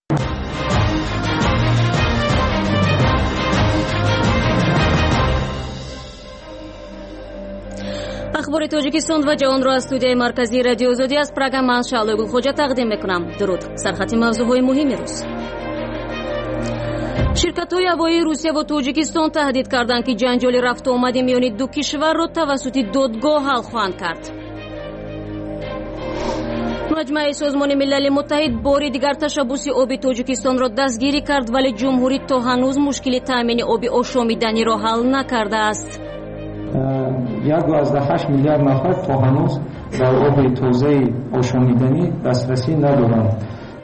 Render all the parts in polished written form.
اخبار تاجیکستان و جهان را از استودیوی مرکزی رادیو آزادی از پراگ من شعله گلخوجه تقدیم میکنم. درود. سرخط موضوعهای مهم روز. شرکت‌های هوایی روسیه و تاجیکستان تهدید کردند که جنجال رفت و آمد میان دو کشور را توسط دادگاه حل خواهند کرد. مجمع سازمان ملل متحد بار دیگر تشبث آب تاجیکستان را دستگیری کرد، ولی جمهوری تا هنوز مشکل تامین آب آشامیدنی را حل نکرده است. 1.8 میلیارد نفر تا هنوز در آب تازه آشامیدنی دسترسی ندارند.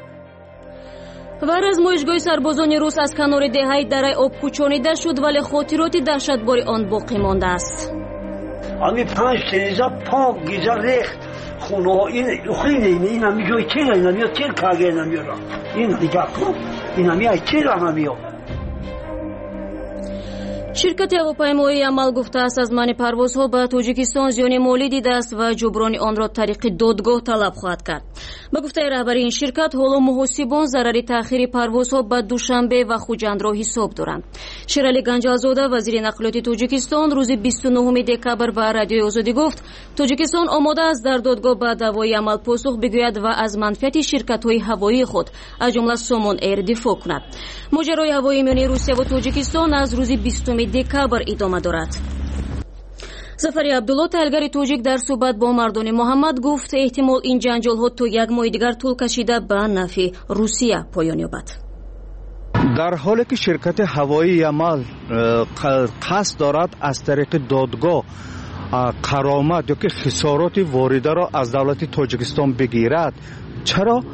و آزمایشگاه سربازان روس از کنار دهه دره آب کوچانیده شد، ولی خاطرات دهشتبار آن باقی مانده است. امی 5 تریزا پاک گیزا ریخت خونه این خیلی این همی جای چه نمیاد چه کاگه نمیاد این دیگه این همی چه نمیاد. شرکت هواپیمایی عمل گفته است از من پروازها به تاجیکستان زیان مالی دیده است و جبران آن را طریق دادگاه طلب خواهد کرد. به گفته رهبر این شرکت، حالا محاسبان ضرر تأخیر پروازها به دوشنبه و خوجند را حساب دارند. شیرالی گنجازاده وزیر نقلیات تاجیکستان روز 29 دکبر به رادیو آزادی گفت تاجیکستان آماده است در دادگاه به دعوای عمل پاسخ بگوید و از منفعت شرکت‌های هوایی خود از جمله سومون ایر دفاع کند. ماجرای هوایی میان روسیه و تاجیکستان از روز 20 دکبر ادامه دارد. ظفر عبدالله تحلیلگر تاجیک در صحبت با مردان محمد گفت احتمال این جنجال ها تا یک ماه دیگر طول کشیده به نفع روسیه پایان یابد. در حالی که شرکت هوایی یمل قصد دارد از طریق دادگاه غرامت یا که خسارات وارده را از دولت تاجیکستان بگیرد، چرا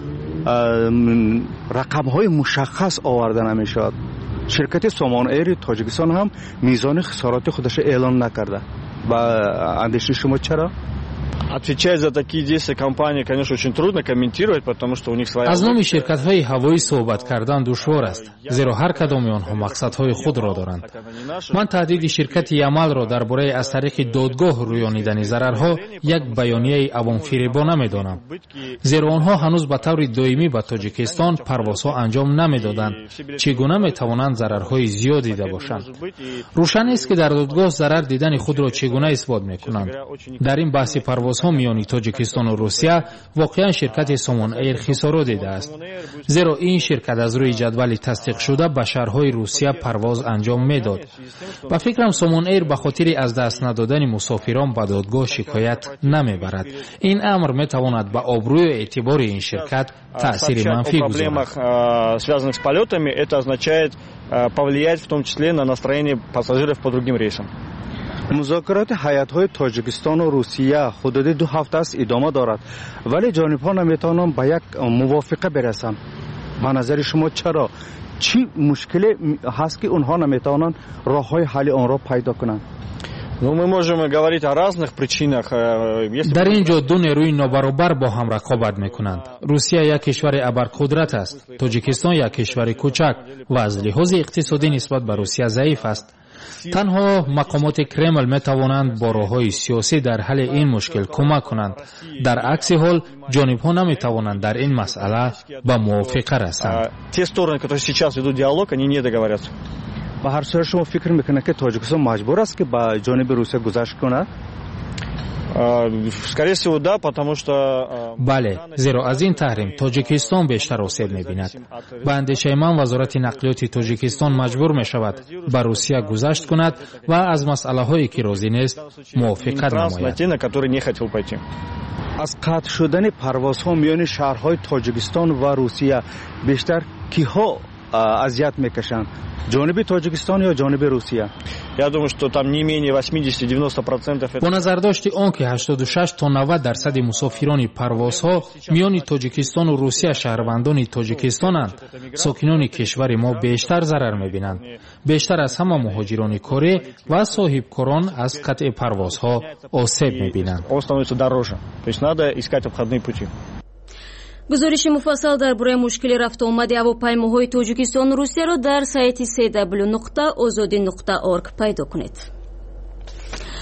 رقم های مشخص آورده نمی شود؟ شرکت سومون ایر تاجیکستان هم میزان خسارات خودش اعلان نکرده. و اندیشه شما چرا؟ Отвечать за такие действия компании, конечно, очень трудно комментировать, потому что у них своя... از نام شرکت‌های هوایی صحبت کردن دشوار است، زیرا هر کدام آنها مقصدهای خود را دارند. من تهدید شرکت یمل را درباره از طریق دادگاه رویانیدن ضررها یک بیانیه عوام‌فریبانه می‌دانم، زیرا آنها هنوز به طور دائمی به تاجیکستان پروازها انجام نمی‌دادند. چگونه می‌توانند ضررهای زیاد دیده باشند؟ روشن است که در دادگاه ضرر دیدن خود را چگونه اثبات می‌کنند. در این بحث پروازها میان تاجیکستان و روسیه واقعا شرکت سومون ایر خسارات دیده است، زیرا این شرکت از روی جدول تصدیق شده به شهرهای روسیه پرواز انجام میداد. با فکرم سومون ایر به خاطر از دست ندادن مسافران به دادگاه شکایت نمیبرد. این امر میتواند به آبروی و اعتبار این شرکت تأثیر منفی بگذارد. связанных с полетами, это означает повлиять в том числе на настроение пассажиров по другим рейсам. مذاکرات هیئت‌های تاجیکستان و روسیه حدود 2 هفته است ادامه دارد، ولی جانب‌ها نمیتوانند به یک موافقه برسند. به نظر شما چرا؟ چی مشکلی هست که اونها نمیتوانند راه‌های حل آن را پیدا کنند؟ Мы можем говорить о разных причинах. در اینجا دو نیروی نابرابر با هم رقابت میکنند. روسیه یک کشور ابرقدرت است، تاجیکستان یک کشور کوچک و از لحاظ اقتصادی نسبت به روسیه ضعیف است. تنها مقامات کرمل می توانند با راه‌های سیاسی در حل این مشکل کمک کنند. در عکس حال جانب ها نمی توانند در این مسئله به موافقه رسند. Те стороны, которые сейчас ведут диалог, они не договорятся. به هر صورت شما فکر میکنه که تاجیکستان مجبور است که به جانب روسیه گذشت کند؟ Скорее всего, да, потому что... بله، زیرا از این تحریم تاجیکستان بیشتر آسیب می‌بیند. به اندیشه من وزارت نقلیات تاجیکستان مجبور می‌شود به روسیه گذشت کند و از مسئله‌هایی که راضی نیست موافقت نماید. از قطع شدن پروازها میان شهرهای تاجیکستان و روسیه بیشتر کیها اذیت می‌کشند؟ جانب تاجیکستان یا جانب روسیه؟ Я думаю, что там не менее 80-90%. با نظرداشت آن که 86 تا 90% مسافران پروازها میان تاجیکستان و روسیه شهروندان تاجیکستانند، ساکنان کشور ما بیشتر ضرر می‌بینند. بیشتر از همه مهاجران کره و صاحبکاران از قطع پروازها آسیب می‌بینند. То есть надо искать обходные пути. گزارش مفصل درباره مشکل رفت و آمد هواپیماهای تاجیکستان و روسیه را در سایت www.azadi.org پیدا کنید.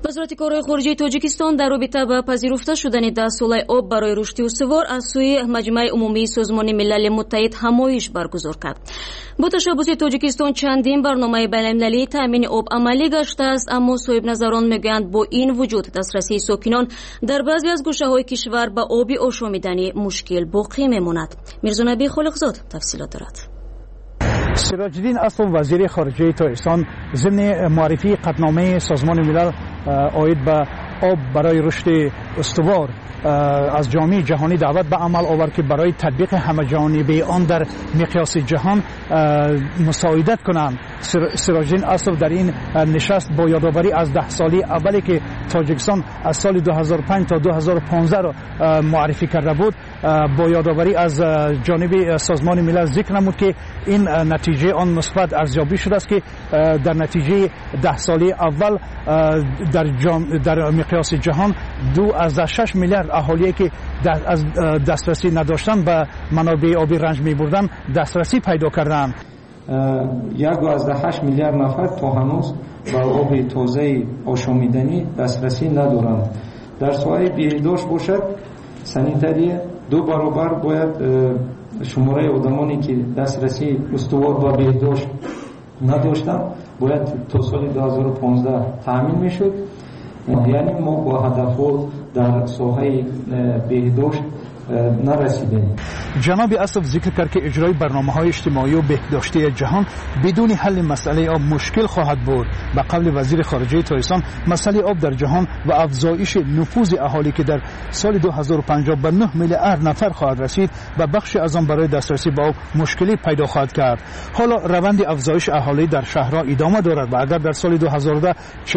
وزارت کارهای خارجه تاجیکستان در رابطه با پذیرفته شدن 10 ساله آب برای رشد استوار از سوی مجمع عمومی سازمان ملل متحد همایش برگزار کرد. با تشبث تاجیکستان چندین برنامه بین‌المللی تامین آب عملی گشته است، اما صاحب نظران میگویند با این وجود دسترسی ساکنان در بعضی از گوشه‌های کشور به آب آشامیدنی مشکل باقی میماند. میرزا نبی خالقزاد تفصیلات دارد. سراج الدین اصل وزیر خارجه تاجیکستان ضمن معرفی قطعنامه سازمان ملل عاید به آب برای رشد استوار از جامعه جهانی دعوت به عمل آورد که برای تطبیق همه‌جانبه آن در مقیاس جهان مساعدت کنند. سراج الدین اصل در این نشست با یادآوری از 10 سالی اولی که تاجیکستان از سال 2005 تا 2015 را معرفی کرده بود، با یادآوری از جانب سازمان ملل ذکر نمود که این نتیجه آن مثبت ارزیابی شده است که در نتیجه 10 سالی اول در مقیاس جهان 2.6 میلیارد اهالی که از دسترسی نداشتن به منابع آبی رنج می‌بردند دسترسی پیدا کردند. 1.8 میلیارد نفر تا هنوز به آب تازه آشامیدنی دسترسی ندارند. در ساحه بهداشت باشد سانیتری 2 برابر باید شماره آدمانی که دسترسی استوار به بهداشت نداشتند باید تا سال 2015 تامین میشد. یعنی ما با هدفها در ساحه بهداشت نرسیدیم. جناب اسف ذکر کرد که اجرای برنامه‌های اجتماعی و بهداشتی جهان بدون حل مسئله آب مشکل خواهد بود. به قول وزیر خارجه تاجیکستان مسئله آب در جهان و افزایش نفوذ اهالی که در سال 2050 به 9 میلیارد نفر خواهد رسید و بخش از آن برای دسترسی به آب مشکلی پیدا خواهد کرد. حالا روند افزایش اهالی در شهرها ادامه دارد و اگر در سال 2010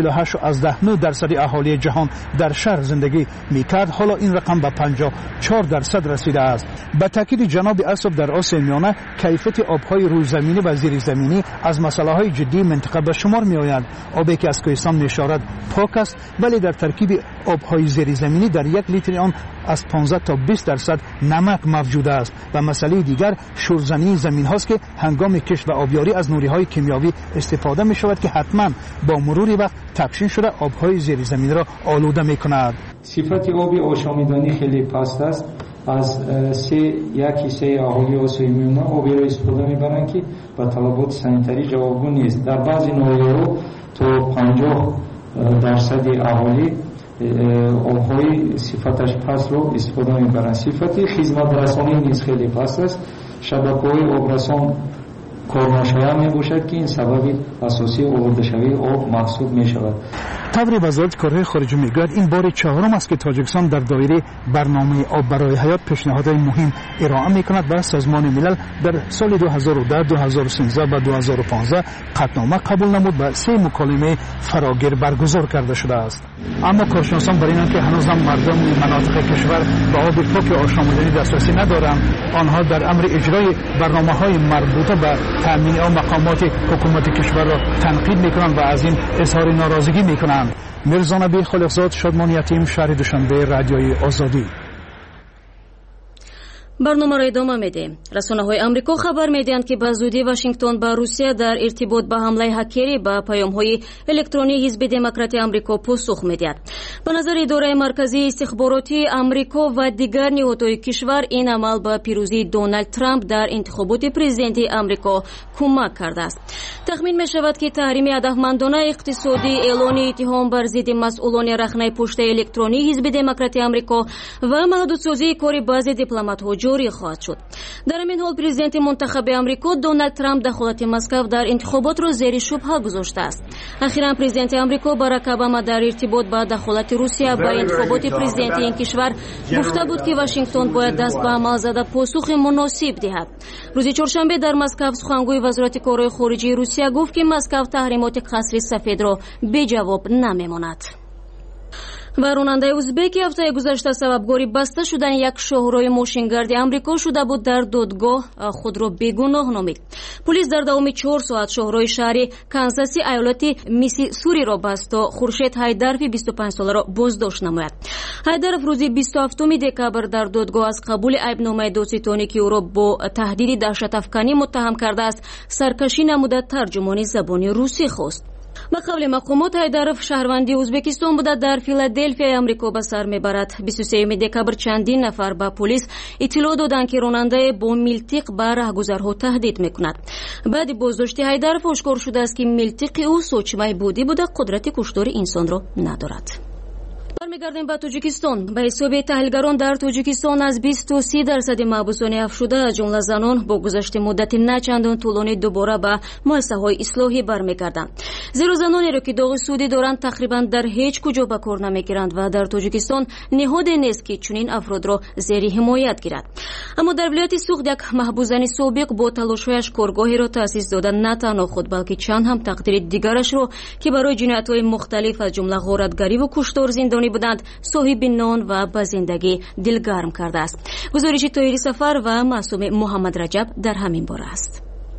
48.9% اهالی جهان در شهر زندگی می‌کرد، حالا این رقم به 54% رسیده است. به تاکید جناب اسف در آسیا میانه کیفیت آب‌های روززمینی و زیرزمینی از مسائل جدی منطقه به شمار می‌آید. آبی که از کوهستان می‌شارد پاک است، ولی در ترکیب آب‌های زیرزمینی در 1 لیتر آن از 15 تا 20% نمک موجود است. و مسئله دیگر شورزنی زمین هاست که هنگام کشت و آبیاری از نوری‌های کیمیاوی استفاده می‌شود که حتما با مرور وقت تبخیر شده آب‌های زیرزمینی را آلوده می‌کند. صفت آب آشامیدنی خیلی پست است. از 1/3 اهالی آسیای میانه آبی را استفاده می‌برند که به طلبات سانیتری جوابگو نیست. در بعضی ناحیه‌ها تا 50% اهالی آب‌های صفتش پست رو استفاده می‌برند. صفت خدمت رسانی نیز خیلی پست است. شبکه‌های آبرسان کار نشده میباشد که این سبب اساسی آورده شوی آب محسوب میشود. طور وزارت کارهای خارجه میگوید این بار چهارم است که تاجیکستان در دایره برنامه آب برای حیات پیشنهادهای مهم ارائه میکند و سازمان ملل در سال 2010 2013 و 2015 قطعنامه قبول نمود و 3 مکالمه فراگیر برگزار کرده شده است. اما کارشناسان برای اینکه هنوز هم مردم مناطق کشور به آب پاک آشامیدنی دسترسی ندارند، آنها در امر اجرای برنامه‌های مربوطه به تامین آب مقامات حکومت کشور را تنقید میکنند و از این اظهار ناراضگی میکنند. میرزا نبی خالقزاد، شادمان یتیم، شهر دوشنبه، رادیوی آزادی. برنامه را ادامه میدیم. رسانه‌های آمریکا خبر میدهند که به زودی واشنگتن به روسیه در ارتباط با حمله هکری به پیام‌های الکترونی حزب دموکرات آمریکا پاسخ میدهد. به نظر اداره مرکزی استخباراتی آمریکا و دیگر نهادهای کشور این عمل به پیروزی دونالد ترامپ در انتخابات پرزیدنتی آمریکا کمک کرده است. تخمین می‌شود که تحریم هدفمندانه اقتصادی، اعلان اتهام بر ضد مسئولان رخنه پشت الکترونی حزب دموکرات آمریکا و محدودسازی کار بعضی دیپلمات‌ها جاری خواهد شد. در این حال پرزیدنت منتخب آمریکا دونالد ترامپ دخالت مسکو در انتخابات را زیر شبهه گذاشته است. اخیراً پرزیدنت آمریکا باراک اوباما در ارتباط با دخالت روسیه به انتخابات پرزیدنتی این کشور گفته بود که واشنگتن باید دست به عمل زده پاسخ مناسب دهد. روز چهارشنبه در مسکو سخنگوی وزارت کارهای خارجه روسیه گفت که مسکو تحریمات قصر سفید را بی جواب نمیماند. و راننده ازبک هفته گذشته سببگاری بسته شدن یک شاهراه ماشینگرد آمریکا شده بود در دادگاه خود را بیگناه نامید. پلیس در داوم 4 ساعت شاهراه شهر کانساسی ایالت میسوری را بست تا خورشید هایدرفی 25 ساله را بازداشت نماید. هایدرف روز 27 دکبر در دادگاه از قبول عیبنامه دادستانی که او را با تهدید دهشت افکنی متهم کرده است سرکشی نموده ترجمان زبان روسی خواست. ба қавли мақомот Ҳайдаров шаҳрванди Ӯзбекистон буда дар Филадельфияи Амрико ба сар мебарад. 23 декабр чандин нафар ба полис иттилоъ доданд ки ронандае бо милтиқ ба раҳгузарҳо таҳдид мекунад. баъди боздошти Ҳайдаров ошкор шудааст ки милтиқи ӯ сочимаи будӣ буда қудрати куштори инсонро надорад. бармегардем ба Тоҷикистон. ба ҳисоби таҳлилгарон дар Тоҷикистон аз 20-30% маҳбусони афшуда аз ҷумла занон бо гузашти муддати начандон тӯлонӣ дубора ба муассисаҳои ислоҳӣ бармегарданд. зеро занонеро ки доғи судӣ доранд тақрибан дар ҳеҷ куҷо ба кор намегиранд ва дар Тоҷикистон неҳоде нест ки чунин афродро зери ҳимоят гирад. аммо дар вилояти Суғд як маҳбусзани собиқ бо талошҳояш коргоҳеро таъсис дода на танҳо худ балки чанд ҳам тақдири дигарашро ки барои ҷиноятҳои мухталиф аз ҷумла ғоратгариву куштор зиндонӣ буданд соҳиби нон ва ба зиндагӣ дилгарм кардааст. гузориши Тоҳири Сафар ва Маъсуми Муҳаммад Раҷаб дар ҳамин бора аст.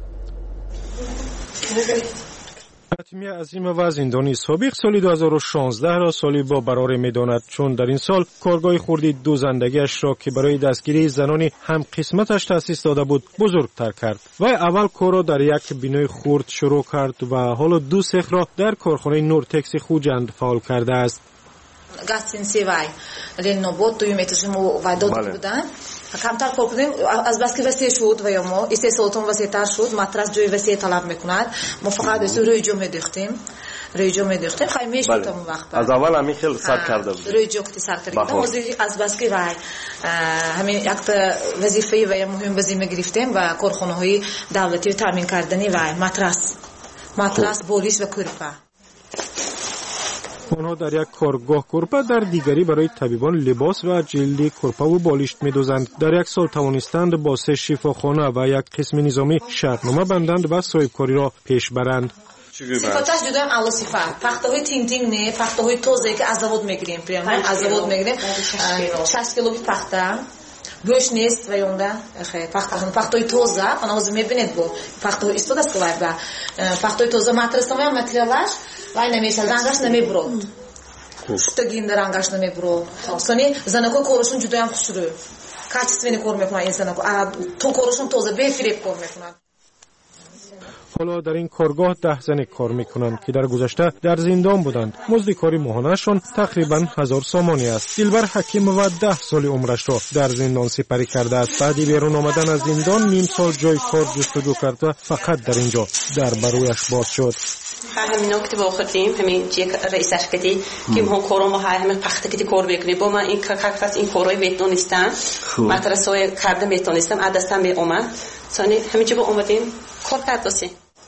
ҳатимия Азимова зиндони собиқ соли 2016-ро соли бо бароре медонад, чун дар ин сол коргоҳи хурди дузандагиашро ки барои дастгирии занони ҳамқисматаш таъсис дода буд бузургтар кард. вай аввал корро дар як бинои хурд шурӯъ кард ва ҳоло 2 сехро дар корхонаи Нуртекси Хуҷанд фаъол кардааст. гостиниси вай ленинобод 2 метрши мо вай дод буданд. камтар кор кардем аз баски васеъ шуд ва ё мо истеҳсолотон васеътар шуд. матрас ҷои васеъ талаб мекунад. мо фақат рӯйҷо медӯхтем. хай мешуд он вақт. аз аввал ҳамин хел сар карда буд. рӯйҷо кити сар карда. ҳозир аз баски вай ҳамин якта вазифаи ва муҳим ба зимма гирифтем ва корхонаҳои давлатӣ таъмин кардани вай матрас болиш ва кӯрпа. онҳо дар як коргоҳ кӯрпа, дар дигари барои табибон либос ва ҷилди кӯрпаву болишт медозанд. дар як сол тавонистанд бо 3 шифохона ва як қисми низомӣ шартнома банданд ва соҳибкориро пеш баранд. сифаташ ҷудоям аъло сифат. пахтаҳои тинтин не, пахтаҳои тозае ки аз завод мегирем, прямо аз завод мегирем. 6 кило пахта гӯшт нест ва ёнда пахтаҳои тоза, ана ҳозир мебинед бо пахтаҳои истодаст ки вай ба пахтаҳои тоза матрасама материалаш вай намешад, рангаш намебурод. штагинда рангаш намебурод. Сони занакои корашон ҷудоям хушрӯ. качествени кор мекунад ин занако. то корашон тоза бефиреб кор мекунад. ҳоло дар ин коргоҳ 10 зане кор мекунанд ки дар гузашта дар зиндон буданд. музди кори моҳонашон тақрибан 1000 сомонӣ аст. Дилбар Ҳакимова 10 соли умрашро дар зиндон сипарӣ кардааст. баъди берун омадан аз зиндон ним сол ҷои кор ҷустуҷӯ кард ва фақат дар ин ҷо дар ба рӯяш боз шуд. همین نکته با خودیم همین یک رئیس شرکتی که هم کارم همین پخته کتی کار میکنیم با من این کارفرس این کارهای میتونستم مدرسه‌های کرده میتونستم عدستم می اومد ثانی همین چه با اومدیم کار کرد واسه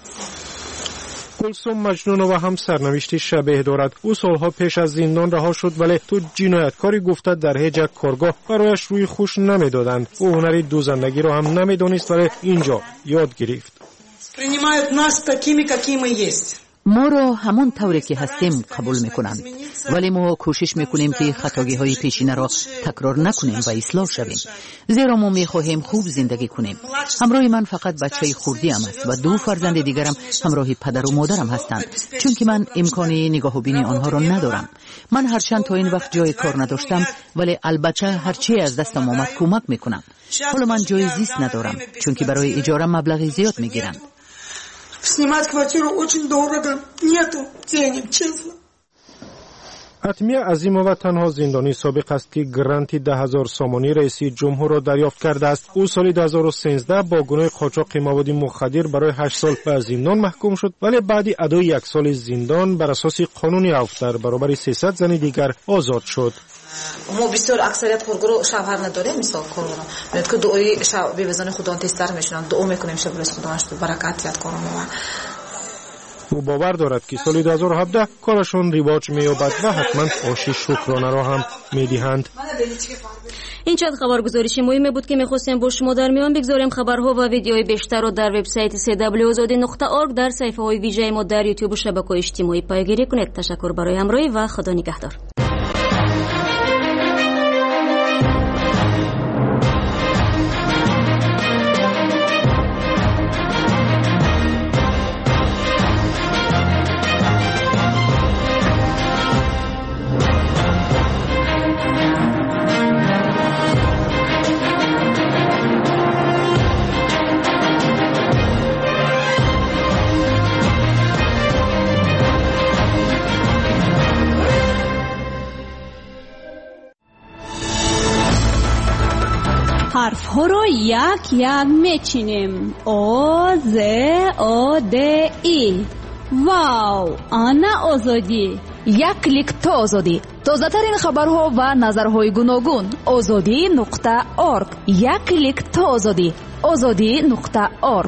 گلسوم مجنونова هم سرنوشتی شبیه دارد. او سالها پیش از زندان رها شد ولی تو جنایتکاری گفته در هیچ یک کارگاه برایش روی خوش نمیدادند. او هنری دوزندگی را هم نمیدانست ولی اینجا یاد گرفت. принимают нас такими, какие мы есть. ما را همان طوری که هستیم قبول میکنند، ولی ما کوشش میکنیم که خطاگی های پیشینه را تکرار نکنیم و اصلاح شویم، زیرا ما میخواهیم خوب زندگی کنیم. همراه من فقط بچه خوردی ام است و 2 فرزند دیگرم همراه پدر و مادرم هستند، چون که من امکان نگاه و بین آنها را ندارم. من هرچند تا این وقت جای کار نداشتم، ولی البته هرچی از دستم آمد کمک میکنم. حالا من جای زیست ندارم، چون که برای اجاره مبلغ زیاد میگیرند. Снимать квартиру очень дорого. Нету денег, честно. ҳатимия Азимова танҳо зиндони собиқ аст ки гранти 10,000 сомонӣ раиси ҷумҳурро дарёфт кардааст. ӯ соли 2013 бо гуноҳи қочоқи маводи мухаддир барои 8 сол ба зиндон маҳкум шуд, вале баъди адои 1 соли зиндон бар асоси қонуни авф дар баробари 300 зани дигар озод шуд. ما بسیار اکثریت کارگرو شوهر نداریم. مثال کارگرو میاد که دعای شب بی‌وزن خدا تستر میشونن، دعا میکنیم شب روز خداش برکت یاد کارمون. او باور دارد که سال 2017 کارشون ریواج می‌یابد و حتما آشی شکرانه را هم می‌دهند. این چند خبرگزارش مهمی بود که می‌خواستیم با شما در میان بگذاریم. خبرها و ویدیوهای بیشتر رو در وبسایت cwazadi.org در صفحه‌های ویژه ما در یوتیوب و شبکه‌های اجتماعی پیگیری کنید. تشکر برای همراهی و خدا نگهدار. ها رو یک یک میچینیم. او ز او د ای. واو، آنا آزادی. یک کلیک تا آزادی. تازه ترین خبرها و نظرهای گوناگون. azadi.org. یک کلیک تا آزادی. azadi.org.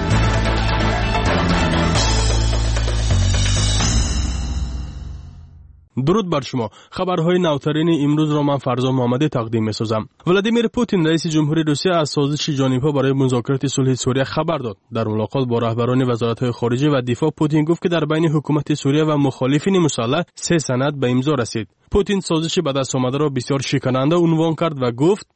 درود بر شما. خبرهای نوترین امروز را من فرزان محمدی تقدیم می‌سازم. ولادیمیر پوتین رئیس جمهوری روسیه از سازش جانب‌ها برای مذاکرات صلح سوریه خبر داد. در ملاقات با رهبران وزارت‌های خارجه و دفاع پوتین گفت که در بین حکومت سوریه و مخالفین مسلح 3 سند به امضا رسید. پوتین سازش به دست آمده را بسیار شکننده عنوان کرد و گفت: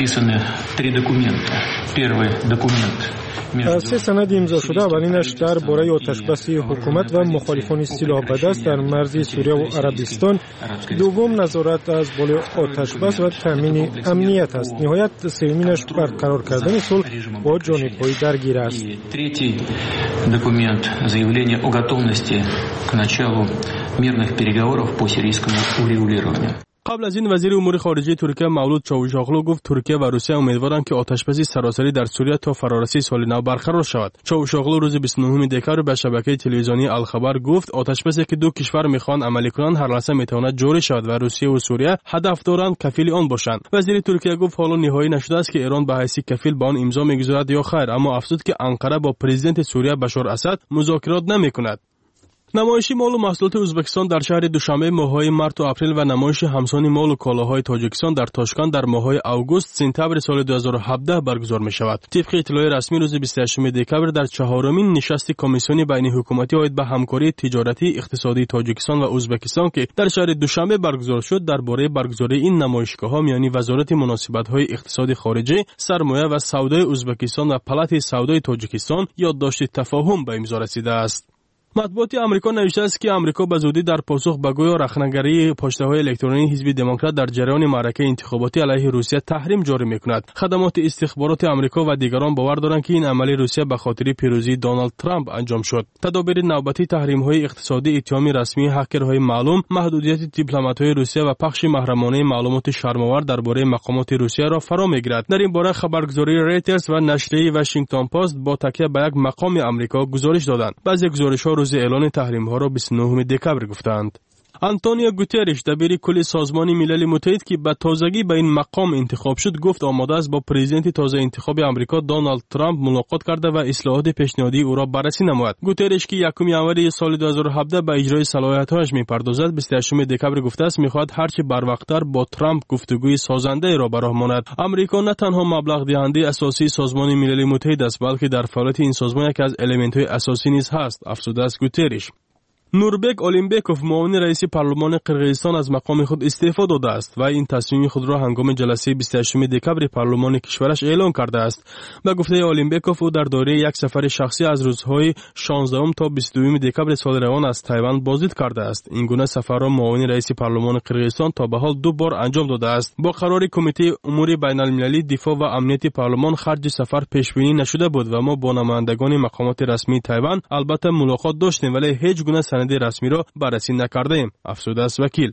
از 3 سند امضا شده اولینش درباره آتشبسی حکومت و مخالفان سلاح به دست در مرز سوریه و عربستان، دوم نظارت از بالای آتشبس و تامین امنیت است. نهایت سومینش برقرار کردن صلح با جانب‌های درگیر است. Третий документ заявление о готовности к началу мирных переговоров по сирийскому урегулированию. قبل از این وزیر امور خارجه ترکیه مولود چاوشاغلو گفت ترکیه و روسیه امیدوارند که آتشبسی سراسری در سوریه تا فرارسی سال نو برقرار شود. چاوشاغلو روز 29 دکمبر به شبکه تلویزیونی الخبر گفت آتشبسی که دو کشور میخوان عملی کنند هر لحظه میتواند جاری شود و روسیه و سوریه هدف دارند کفیل آن باشند. وزیر ترکیه گفت حالا نهایی نشده است که ایران به حیث کفیل به آن امضا میگذارد یا خیر، اما افزود که انقره با پرزیدنت سوریه بشار اسد مذاکرات نمیکند. نمایش مال و محصولات ازبکستان در شهر دوشنبه ماه‌های مارس و اپریل و نمایش همسان مال و کالاهای تاجیکستان در تاشکند در ماه‌های آگوست سپتامبر سال 2017 برگزار می‌شود. طبق اطلاع رسمی روز 28 دکمبر در 4مین نشست کمیسیون بین حکومتی عاید به همکاری تجارتی اقتصادی تاجیکستان و ازبکستان که در شهر دوشنبه برگزار شد درباره برگزاری این نمایشگاه‌ها میانی وزارت مناسبت‌های اقتصادی خارجه، سرمایه و سودای ازبکستان و پالات سودای تاجیکستان یادداشت تفاهم به امضا رسیده است. مطبوعات آمریکا نوشته است که آمریکا به زودی در پاسخ به گویا رخنه‌گری پشته‌های الکترونیکی حزب دموکرات در جریان معرکه انتخاباتی علیه روسیه تحریم جاری می‌کند. خدمات استخبارات آمریکا و دیگران باور دارند که این عملی روسیه به خاطر پیروزی دونالد ترامپ انجام شد. تدابیر نوبتی تحریم‌های اقتصادی، اتهام رسمی هکرهای معلوم، محدودیت دیپلمات‌های روسیه و پخش محرمانه معلومات شرم‌آور درباره مقامات روسیه را فرا می‌گیرد. در این باره خبرگزاری ریترز و نشریه واشنگتن پست با تکیه به یک مقام آمریکا گزارش دادند. بعضی گزارش‌ها روز اعلان تحریم‌ها را 29 دکمبر گفتند. آنتونیو گوترش دبیر کل سازمان ملل متحد که به تازگی به این مقام انتخاب شد گفت آماده است با پرزیدنت تازه انتخاب آمریکا دونالد ترامپ ملاقات کرده و اصلاحات پیشنهادی او را بررسی نماید. گوترش که 1 ژانویه سال 2017 به اجرای صلاحیت‌هایش می‌پردازد 28 دکمبر گفته است می‌خواهد هرچه بروقت‌تر با ترامپ گفتگوی سازنده را به راه ماند. آمریکا نه تنها مبلغ دهنده اساسی سازمان ملل متحد است بلکه در فعالیت این سازمان یکی از المان‌های اساسی نیز هست، افزوده است گوترش. نوربک اولینبکوف معاون رئیس پارلمان قرقیزستان از مقام خود استعفا داده است و این تصمیم خود را هنگام جلسه 28 دکمبر پارلمان کشورش اعلام کرده است. به گفته اولینبکوف او در دوره یک سفر شخصی از روزهای 16 تا 22 دکمبر سال روان از تایوان بازدید کرده است. این گونه سفر را معاون رئیس پارلمان قرقیزستان تا به حال 2 بار انجام داده است. با قرار کمیته امور بین المللی دفاع و امنیت پارلمان خرج سفر پیش بینی نشده بود و ما با نمایندگان مقامات رسمی تایوان البته ملاقات داشتیم ولی هیچ گونه رسمی را بررسی نکردیم، افزوده است وکیل.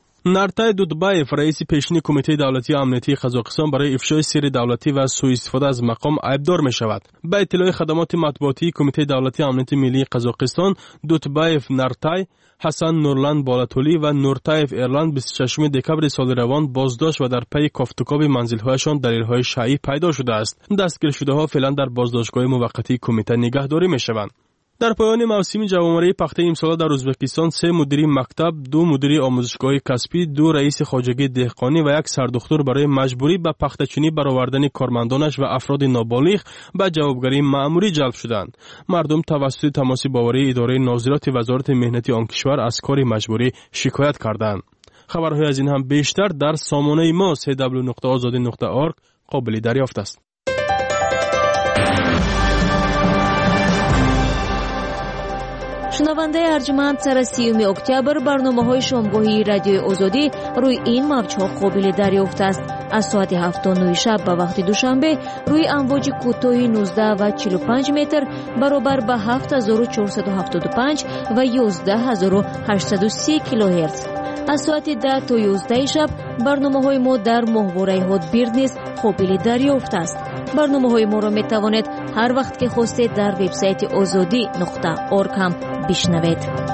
نرتای دودبایف رئیس پیشین کمیته دولتی امنیتی قزاقستان برای افشای سر دولتی و سوء استفاده از مقام عیبدار می شود. به اطلاع خدمات مطبوعاتی کمیته دولتی امنیتی ملی قزاقستان، دودبایف نرتای، حسن نورلند بالاتولی و نورتایف ایرلند 26 دکمبر سال روان بازداشت و در پی کافتوکاب منزل‌هایشان دلیل‌های شایع پیدا شده است. دستگیر شده‌ها فعلا در بازداشتگاه موقتی کمیته نگهداری می‌شوند. در پایان موسم جوامری پخته امسال در ازبکستان 3 مدیر مکتب، 2 مدیر آموزشگاه کسبی، 2 رئیس خواجگی دهقانی و 1 سردختر برای مجبوری به پخته‌چینی برآوردن کارمندانش و افراد نابالغ به جوابگری مأموری جلب شدند. مردم توسط تماس باوری اداره ناظرات وزارت مهنتی آن کشور از کار مجبوری شکایت کردند. خبرهای از این هم بیشتر در سامانه ما www.azadi.org قابل دریافت است. شنونده ارجمند سر 30 اکتبر برنامه‌های شامگاهی رادیو آزادی روی این موج‌ها قابل دریافت است. از ساعت 7:09 شب به وقت دوشنبه روی امواج کوتاه 19 و 45 متر برابر به 7475 و 11830 کیلوهرتز. از ساعت 10 تا 11 شب برنامه‌های ما در ماهواره هاتبیرد نیز قابل دریافت است. برنامه‌های ما را می‌توانید هر وقت که خواستید در وبسایت azadi.org هم بشنوید.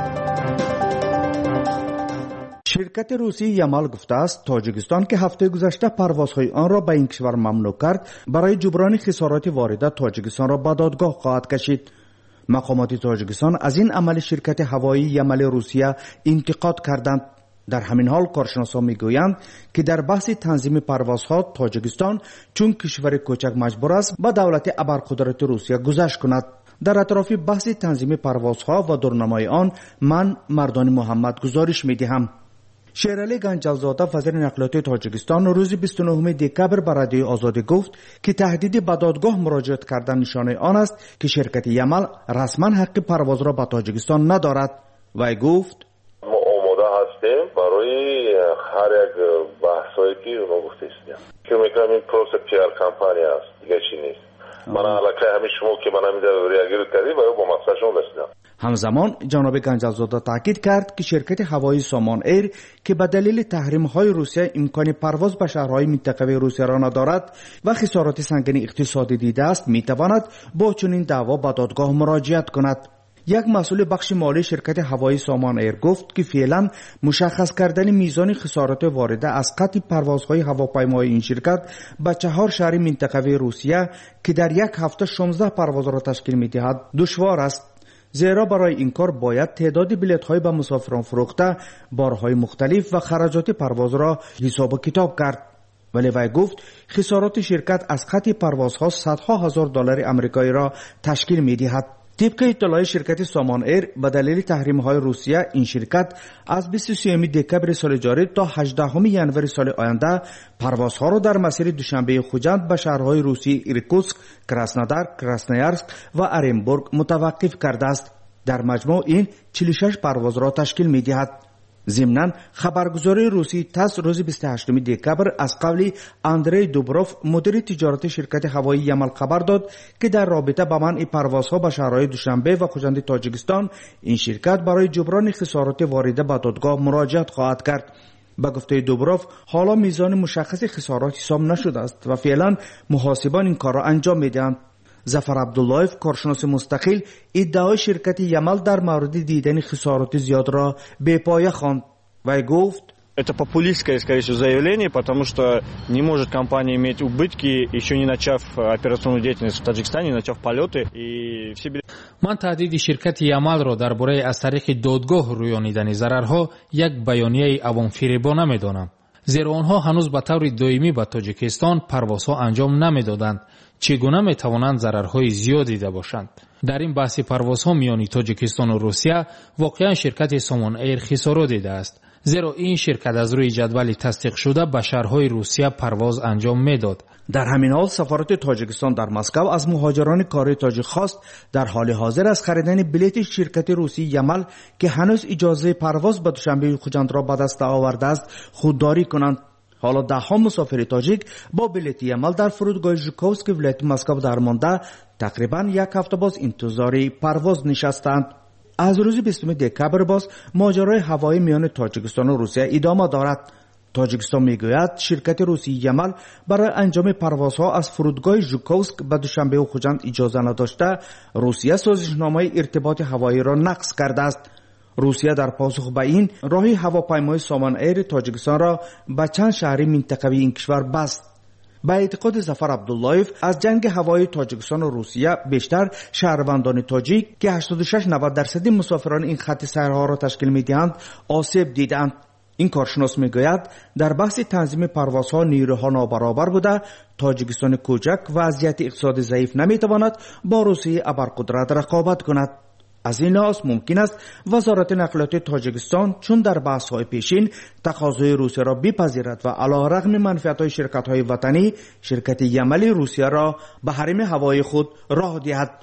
شرکت روسی یامال گفته است تاجیکستان که هفته گذشته پروازهای آن را به این کشور ممنوع کرد، برای جبران خسارات وارده تاجیکستان را به دادگاه خواهد کشید. مقامات تاجیکستان از این عمل شرکت هوایی یامال روسیه انتقاد کردند. در همین حال کارشناسان میگویند که در بحث تنظیم پروازها تاجیکستان چون کشور کوچک مجبور است به دولت ابرقدرت روسیه گذشت کند. در اطراف بحث تنظیم پروازها و دورنمای آن من مردان محمد گزارش میدهم. شیرعلی گنجالزاده وزیر نقلیات تاجیکستان روز 29 دکبر به رادیو آزادی گفت که تهدید به دادگاه مراجعت کردن نشانه آن است که شرکت یامال رسما حق پرواز را به تاجیکستان ندارد. وی گفت ما آماده هستیم برای هر یک بحثایی که اونا گفته است. که میگم این پروسه PR کمپانی است، دیگه چی نیست. من علاقه همین شما که من همین ریاگیر کردیم و با مقصدشون رسیدم. همزمان جناب گنجالزاده تاکید کرد که شرکت هوایی سامان ایر که به دلیل تحریم‌های روسیه امکان پرواز به شهرهای منطقه روسیه را ندارد و خسارات سنگین اقتصادی دیده است، میتواند با چنین دعوا به دادگاه مراجعت کند. یک مسئول بخش مالی شرکت هوایی سامان ایر گفت که فعلا مشخص کردن میزان خسارات وارده از قطع پروازهای هواپیمای این شرکت به 4 شهر منطقه روسیه که در یک هفته 16 پرواز را تشکیل می‌دهد دشوار است. زیرا برای این کار باید تعداد بلیط‌های به مسافران فروخته، بارهای مختلف و خراجات پرواز را حساب و کتاب کرد. ولی وی گفت خسارات شرکت از قطع پروازها صدها هزار دلار آمریکایی را تشکیل می‌دهد. طبق اطلاع شرکت سامان ایر به دلیل تحریم‌های روسیه این شرکت از 23 دکبر سال جاری تا 18 ژانویه سال آینده پروازها را در مسیر دوشنبه خوجند به شهرهای روسی ایرکوتسک، کراسنودار، کراسنویارسک و ارنبورگ متوقف کرده است. در مجموع این 46 پرواز را تشکیل می‌دهد. ضمناً خبرگزاری روسی تاس روز 28 دکبر از قول اندری دوبروف مدیر تجارت شرکت هوایی یامال خبر داد که در رابطه با منع پروازها به شهرهای دوشنبه و خوجند تاجیکستان این شرکت برای جبران خسارات وارده به دادگاه مراجعت خواهد کرد. به گفته دوبروف حالا میزان مشخص خسارات حساب نشده است و فعلا محاسبان این کار را انجام میدهند. ظفر عبداللهیف کارشناس مستقل ادعای شرکت یامال در مورد دیدن خسارات زیاد را به پایه خواند. وی گفت Это популистское, скорее всего, заявление, потому что не может компания иметь убытки, еще не начав операционную деятельность в Таджикистане, не начав полеты и все билеты. من تهدید شرکت یامال را درباره از طریق دادگاه رویانیدن ضررها یک بیانیه عوام‌فریبانه می‌دانم. زیرا آنها هنوز به طور دائمی به تاجیکستان پروازها انجام نمی‌دادند. چگونه می‌توانند ضررهای زیادی دیده باشند؟ در این بحث پروازها میان تاجیکستان و روسیه واقعا شرکت سامان ایر خسارات دیده است. زیرا این شرکت از روی جدول تصدیق شده به شهرهای روسیه پرواز انجام میداد. در همین حال سفارت تاجیکستان در مسکو از مهاجران کاری تاجیک خواست در حال حاضر از خریدن بلیط شرکت روسی یامال که هنوز اجازه پرواز به دوشنبه خوجند را به دست آورده است خودداری کنند. حالا ده‌ها مسافر تاجیک با بلیط یامال در فرودگاه ژوکووسک ولایت مسکو درمانده تقریبا یک هفته باز انتظار پرواز نشستند. از روز 20 دکبر باز ماجرای هوایی میان تاجیکستان و روسیه ادامه دارد. تاجیکستان میگوید شرکت روسی یامال برای انجام پروازها از فرودگاه ژوکووسک به دوشنبه و خوجند اجازه نداشته روسیه سازشنامه ارتباط هوایی را نقض کرده است. روسیه در پاسخ به این راه هواپیمای سامان ایر تاجیکستان را به چند شهر منطقوی این کشور بست. به اعتقاد ظفر عبداللهیف از جنگ هوایی تاجیکستان و روسیه بیشتر شهروندان تاجیک که 86-90% مسافران این خط سیرها را تشکیل می‌دهند آسیب دیدند. این کارشناس میگوید در بحث تنظیم پروازها نیروها نابرابر بوده، تاجیکستان کوچک و وضعیت اقتصادی ضعیف نمیتواند با روسیه ابرقدرت رقابت کند. از این لحاظ ممکن است وزارت نقلیات تاجیکستان چون در بحث‌های پیشین تقاضای روسیه را بپذیرد و علیرغم منفعت‌های شرکت‌های وطنی شرکت یامال روسیه را به حریم هوایی خود راه دهد.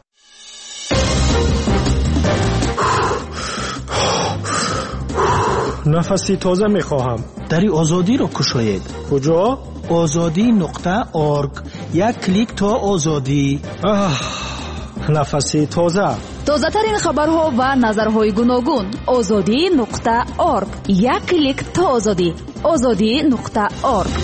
نفسی تازه می‌خواهم. در آزادی را کشاید. کجا؟ azadi.org. یک کلیک تا آزادی. нафаси тоза. тозатарин хабарҳо ва назарҳои гуногун. озодӣ.орг. як клик то озодӣ. озодӣ.орг.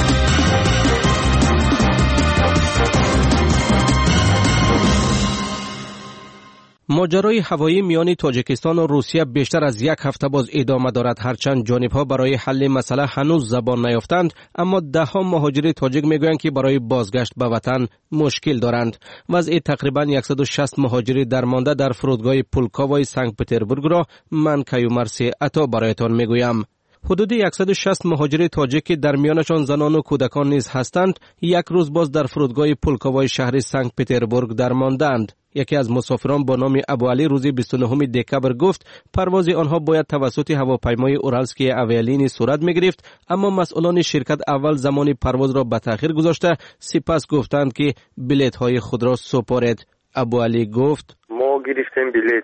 ماجرای هوایی میان تاجیکستان و روسیه بیشتر از یک هفته باز ادامه دارد. هرچند جانبها برای حل مسئله هنوز زبان نیافتند، اما دهها مهاجر تاجیک میگویند که برای بازگشت به وطن مشکل دارند. وضع تقریبا 160 مهاجر درمانده در فرودگاه پولکاوای سنت پترزبورگ را من کیومرث عطا برایتان میگویم. حدود 160 مهاجر تاجیک که در میانشان زنان و کودکان نیز هستند، یک روز باز در فرودگاه پولکاوای شهر سنت پترزبورگ درماندند. یکی از مسافران با نام ابوعلی روز 29 دکبر گفت پرواز آنها باید توسط هواپیمای اورالسکی اویالینی صورت می‌گرفت، اما مسئولان شرکت اول زمان پرواز را به تأخیر گذاشته، سپس گفتند که بلیط‌های خود را سپارید. ابوعلی گفت ما گرفتیم بلیط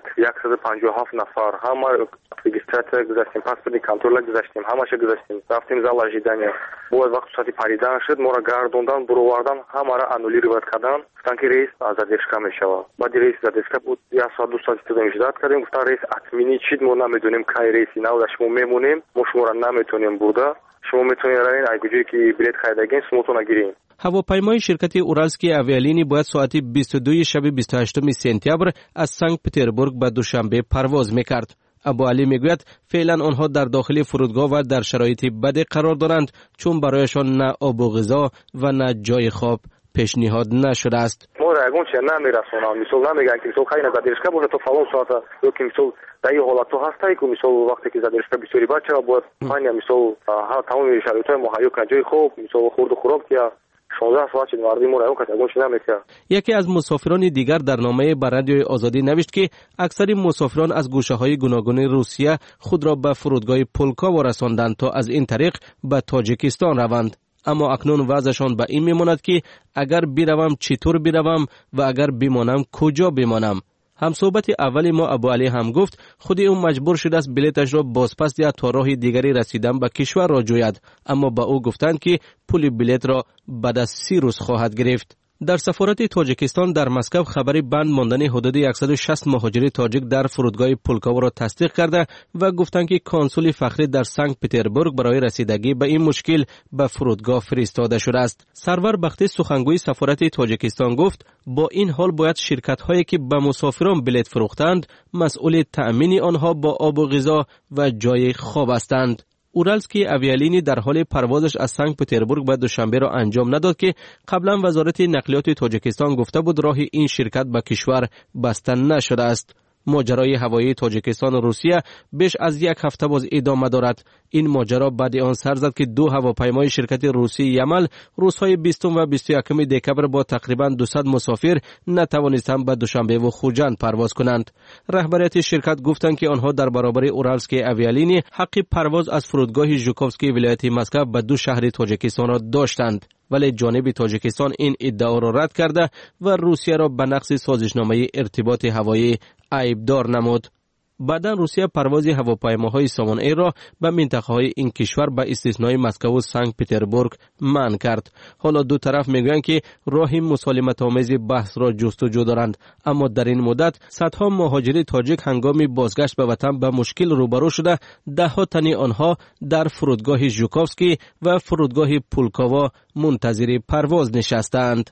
157 نفر، همه رجیستراتور گذاشتیم، پاسپورت کنترل گذاشتیم، همه‌اش گذاشتیم، رفتیم زال اجدانی. باز وقت ساعتی پریدن شد، ما را گردوندن، برووردن، همه را انولировать کردن، گفتن که رئیس задержка میشود. بعد رئیس задержка بود، 1 ساعت 2 ساعت جدات کردیم، گفتن رئیس отменить ما نمیدونیم کی رئیسی نبوده، شما میمونیم، ما شما را نمیتونیم برده، شما میتونید رفتین اگه که بلیط خریدین سمتون گیرین. هواپیمای شرکت اورالسکی اویالینی باید ساعت 22 شب 28 سپتامبر از سنت پترزبورگ به دوشنبه پرواز میکرد. ابوعلی میگوید فعلا آنها در داخل فرودگاه و در شرایط بد قرار دارند، چون برایشان نه آب و غذا و نه جای خواب پیشنهاد نشده است. ما را اگون چه نمیرسونم، مثلا نمیگن که مثلا خیلی задержка باشه تو فلان ساعت، یا که مثلا در این حالت تو هستی که مثلا وقتی که задержка بسیاری بچه باید خیلی مثلا ها تمام شرایطهای مهیا کنه، جای خوب مثلا خورد و خوراک یا 16 ساعت چه مردم ما را اون کسی اگون چه نمیکنه. یکی از مسافران دیگر در نامه بر رادیوی آزادی نوشت که اکثر مسافران از گوشه‌های گوناگون روسیه خود را به فرودگاه پولکاوا رساندند تا از این طریق به تاجیکستان روند. اما اکنون وضعشان به این میماند که اگر بروم چطور بروم و اگر بمانم کجا بمانم. همصحبت اولی ما ابوعلی هم گفت خود او مجبور شده است بلیطش را بازپس دهد تا راه دیگری رسیدن به کشور را جوید، اما با او گفتند که پول بلیط را بعد از 30 روز خواهد گرفت. در سفارت تاجیکستان در مسکو خبری بند ماندن حدود 160 مهاجر تاجیک در فرودگاه پولکاوا را تصدیق کرده و گفتند که کنسول فخری در سنت پترزبورگ برای رسیدگی به این مشکل به فرودگاه فرستاده شده است. سرور بختی سخنگوی سفارت تاجیکستان گفت با این حال باید شرکت هایی که به مسافران بلیط فروختند مسئول تأمین آنها با آب و غذا و جای خواب هستند. اورالسکی اویالینی در حال پروازش از سنت پترزبورگ به دوشنبه را انجام نداد که قبلا وزارت نقلیات تاجیکستان گفته بود راه این شرکت به کشور بسته نشده است. ماجرای هوایی تاجیکستان و روسیه بیش از یک هفته باز ادامه دارد. این ماجرا بعد آن سر زد که 2 هواپیمای شرکت روسی یمل روزهای 20 و 21 دکبر با تقریبا 200 مسافر نتوانستند به دوشنبه و خوجند پرواز کنند. رهبریت شرکت گفتند که آنها در برابر اورالسکی اویالینی حق پرواز از فرودگاه ژوکوفسکی ولایت مسکو به 2 شهر تاجیکستان را داشتند، ولی جانب تاجیکستان این ادعا را رد کرده و روسیه را به نقض سازشنامه ارتباط هوایی عیبدار نمود. بعدا روسیه پرواز هواپیماهای سامان ایر را به منطقه‌های این کشور به استثنای مسکو و سنت پترزبورگ منع کرد. حالا دو طرف میگویند که راه مسالمت‌آمیز بحث را جستجو دارند، اما در این مدت صدها مهاجر تاجیک هنگام بازگشت به وطن به مشکل روبرو شده، ده‌ها تن آنها در فرودگاه ژوکوفسکی و فرودگاه پولکاوا منتظر پرواز نشستند.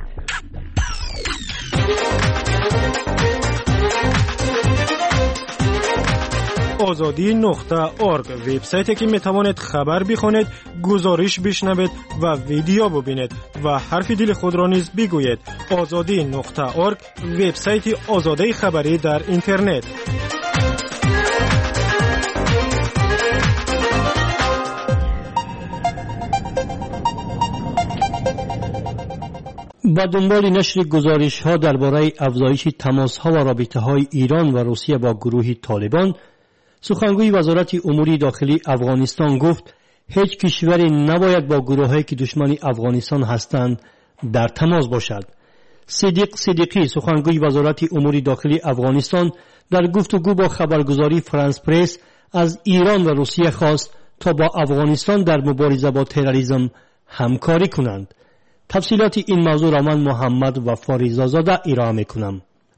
azadi.org وبسایتی که میتوانید خبر بخونید، گزارش بشنوید و ویدیو ببینید و حرف دل خود را نیز بگویید. azadi.org وبسایت آزادی خبری در اینترنت. با دنبال نشر گزارش‌ها درباره افزایش تماس‌ها و رابطه‌های ایران و روسیه با گروه طالبان، سخنگوی وزارت امور داخلی افغانستان گفت هیچ کشوری نباید با گروه‌هایی که دشمن افغانستان هستند در تماس باشد. صدیقی سخنگوی وزارت امور داخلی افغانستان در گفتگو با خبرگزاری فرانس پرس از ایران و روسیه خواست تا با افغانستان در مبارزه با تروریسم همکاری کنند. تفصیلات این موضوع را من محمد و فاریزاده ارائه می‌کنم.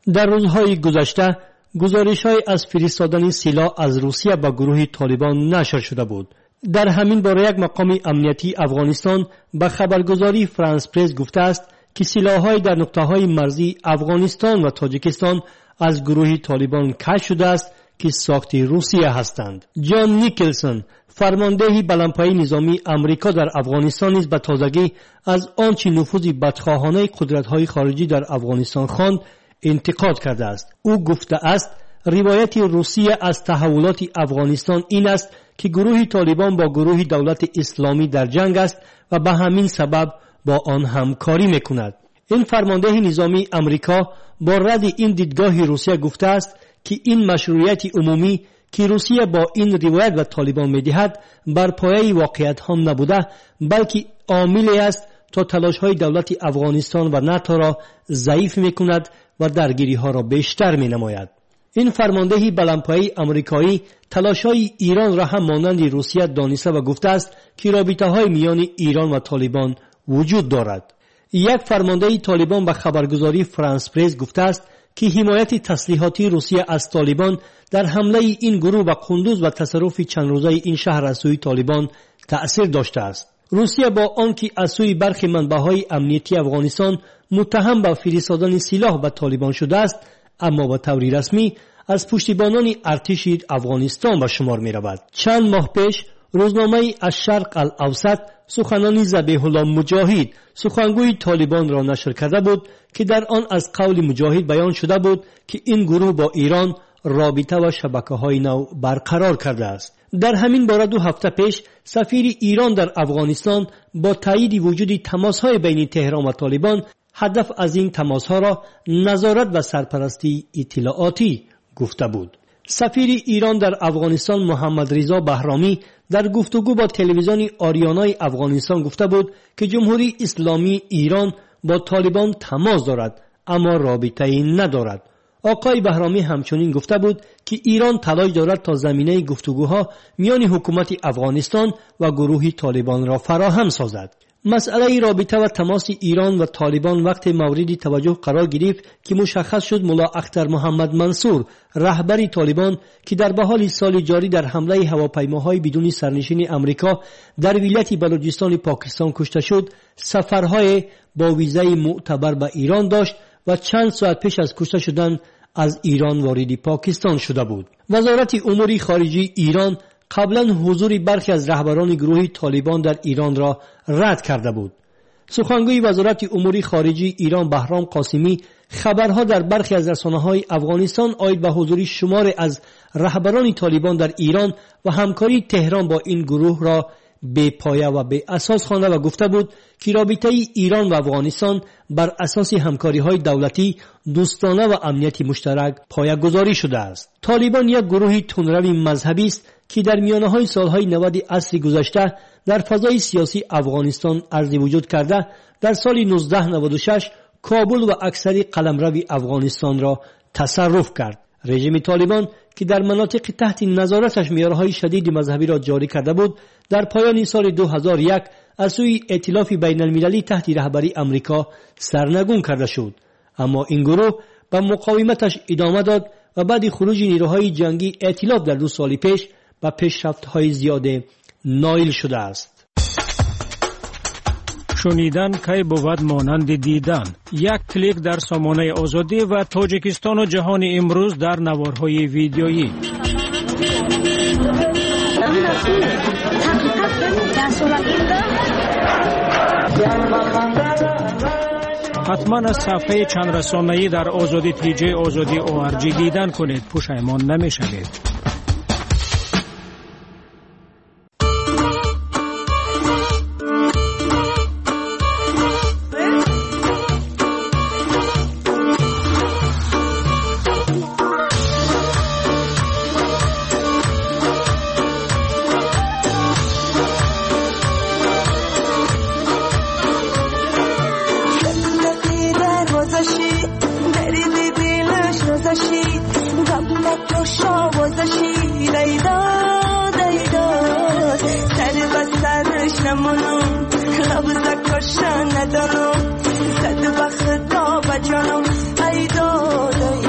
در روزهای گذشته گزارش‌های از فرستادن سلاح از روسیه به گروه طالبان نشر شده بود. در همین باره یک مقام امنیتی افغانستان به خبرگزاری فرانس پرس گفته است که سلاح‌های در نقطه‌های مرزی افغانستان و تاجیکستان از گروه طالبان کشف شده است که ساخت روسیه هستند. جان نیکلسون، فرمانده بلندپایه نظامی امریکا در افغانستان نیز به تازگی از آنچه نفوذ بدخواهانه قدرت‌های خارجی در افغانستان خواند انتقاد کرده است. او گفته است روایت روسیه از تحولات افغانستان این است که گروه طالبان با گروه دولت اسلامی در جنگ است و به همین سبب با آن همکاری میکند. این فرمانده نظامی امریکا با رد این دیدگاه روسیه گفته است که این مشروعیت عمومی که روسیه با این روایت و طالبان میدهد بر پایه واقعیت هم نبوده بلکه عاملی است تا تلاش‌های دولت افغانستان و ناتو را ضعیف میکند و درگیری ها را بیشتر مینماید. این فرمانده بلندپایه آمریکایی تلاش‌های ایران را هم مانند روسیه دانسته و گفته است که رابطه‌های میان ایران و طالبان وجود دارد. یک فرمانده طالبان به خبرگزاری فرانس پرس گفته است که حمایت تسلیحاتی روسیه از طالبان در حمله این گروه به قندوز و تصرف چند روزه این شهر از سوی طالبان تأثیر داشته است. روسیه با آنکه از سوی برخی منبع‌های امنیتی افغانستان متهم به فرستادن سلاح به طالبان شده است، اما به طور رسمی از پشتیبانان ارتش افغانستان به شمار می رود. چند ماه پیش روزنامه الشرق الاوسط سخنان ذبیح الله مجاهد سخنگوی طالبان را نشر کرده بود که در آن از قول مجاهد بیان شده بود که این گروه با ایران رابطه و شبکه‌های نو برقرار کرده است. در همین باره 2 هفته پیش سفیر ایران در افغانستان با تایید وجود تماس‌های بین تهران و طالبان هدف از این تماس‌ها را نظارت و سرپرستی اطلاعاتی گفته بود. سفیر ایران در افغانستان محمد رضا بهرامی در گفتگو با تلویزیون آریانا افغانستان گفته بود که جمهوری اسلامی ایران با طالبان تماس دارد اما رابطه‌ای ندارد. آقای بهرامی همچنین گفته بود که ایران تلاش دارد تا زمینه گفتگوها میان حکومت افغانستان و گروه طالبان را فراهم سازد. مسئله رابطه و تماس ایران و طالبان وقت مورد توجه قرار گرفت که مشخص شد ملا اختر محمد منصور رهبر طالبان که در بهار سال جاری در حمله هواپیماهای بدون سرنشین امریکا در ولایت بلوچستان پاکستان کشته شد، سفرهای با ویزای معتبر به ایران داشت و چند ساعت پیش از کشته شدن از ایران وارد پاکستان شده بود. وزارت امور خارجه ایران قبلا حضور برخی از رهبران گروه طالبان در ایران را رد کرده بود. سخنگوی وزارت امور خارجه ایران بهرام قاسمی خبرها در برخی از رسانه‌های افغانستان آید به حضور شمار از رهبران طالبان در ایران و همکاری تهران با این گروه را بی پایه و بی اساس خوانده و گفته بود که رابطه ایران و افغانستان بر اساس همکاری‌های دولتی، دوستانه و امنیتی مشترک پایه‌گذاری شده است. طالبان یک گروه تندرو مذهبی است که در میانه‌های سالهای 90 عصر گذشته در فضای سیاسی افغانستان عرض وجود کرده، در سال 1996 کابل و اکثر قلمرو افغانستان را تصرف کرد. رژیم طالبان که در مناطق تحت نظارتش میارهای شدید مذهبی را جاری کرده بود، در پایان سال 2001 از سوی ائتلاف بین المللی تحت رهبری امریکا سرنگون کرده شد. اما این گروه به مقاومتش ادامه داد و بعد خروج نیروهای جنگی ائتلاف در 2 سال پیش به پیشرفت‌های زیاد نائل شده است. شنیدن کی بود مانند دیدن. یک کلیک در سامانه آزادی و تاجیکستان و جهان امروز در نوارهای ویدیویی. حتما از صفحه چند رسانه‌ای در آزادی تیجی آزادی ORG دیدن کنید، پشیمان نمی‌شوید. ندانم زد بخت دا بجانم ای داده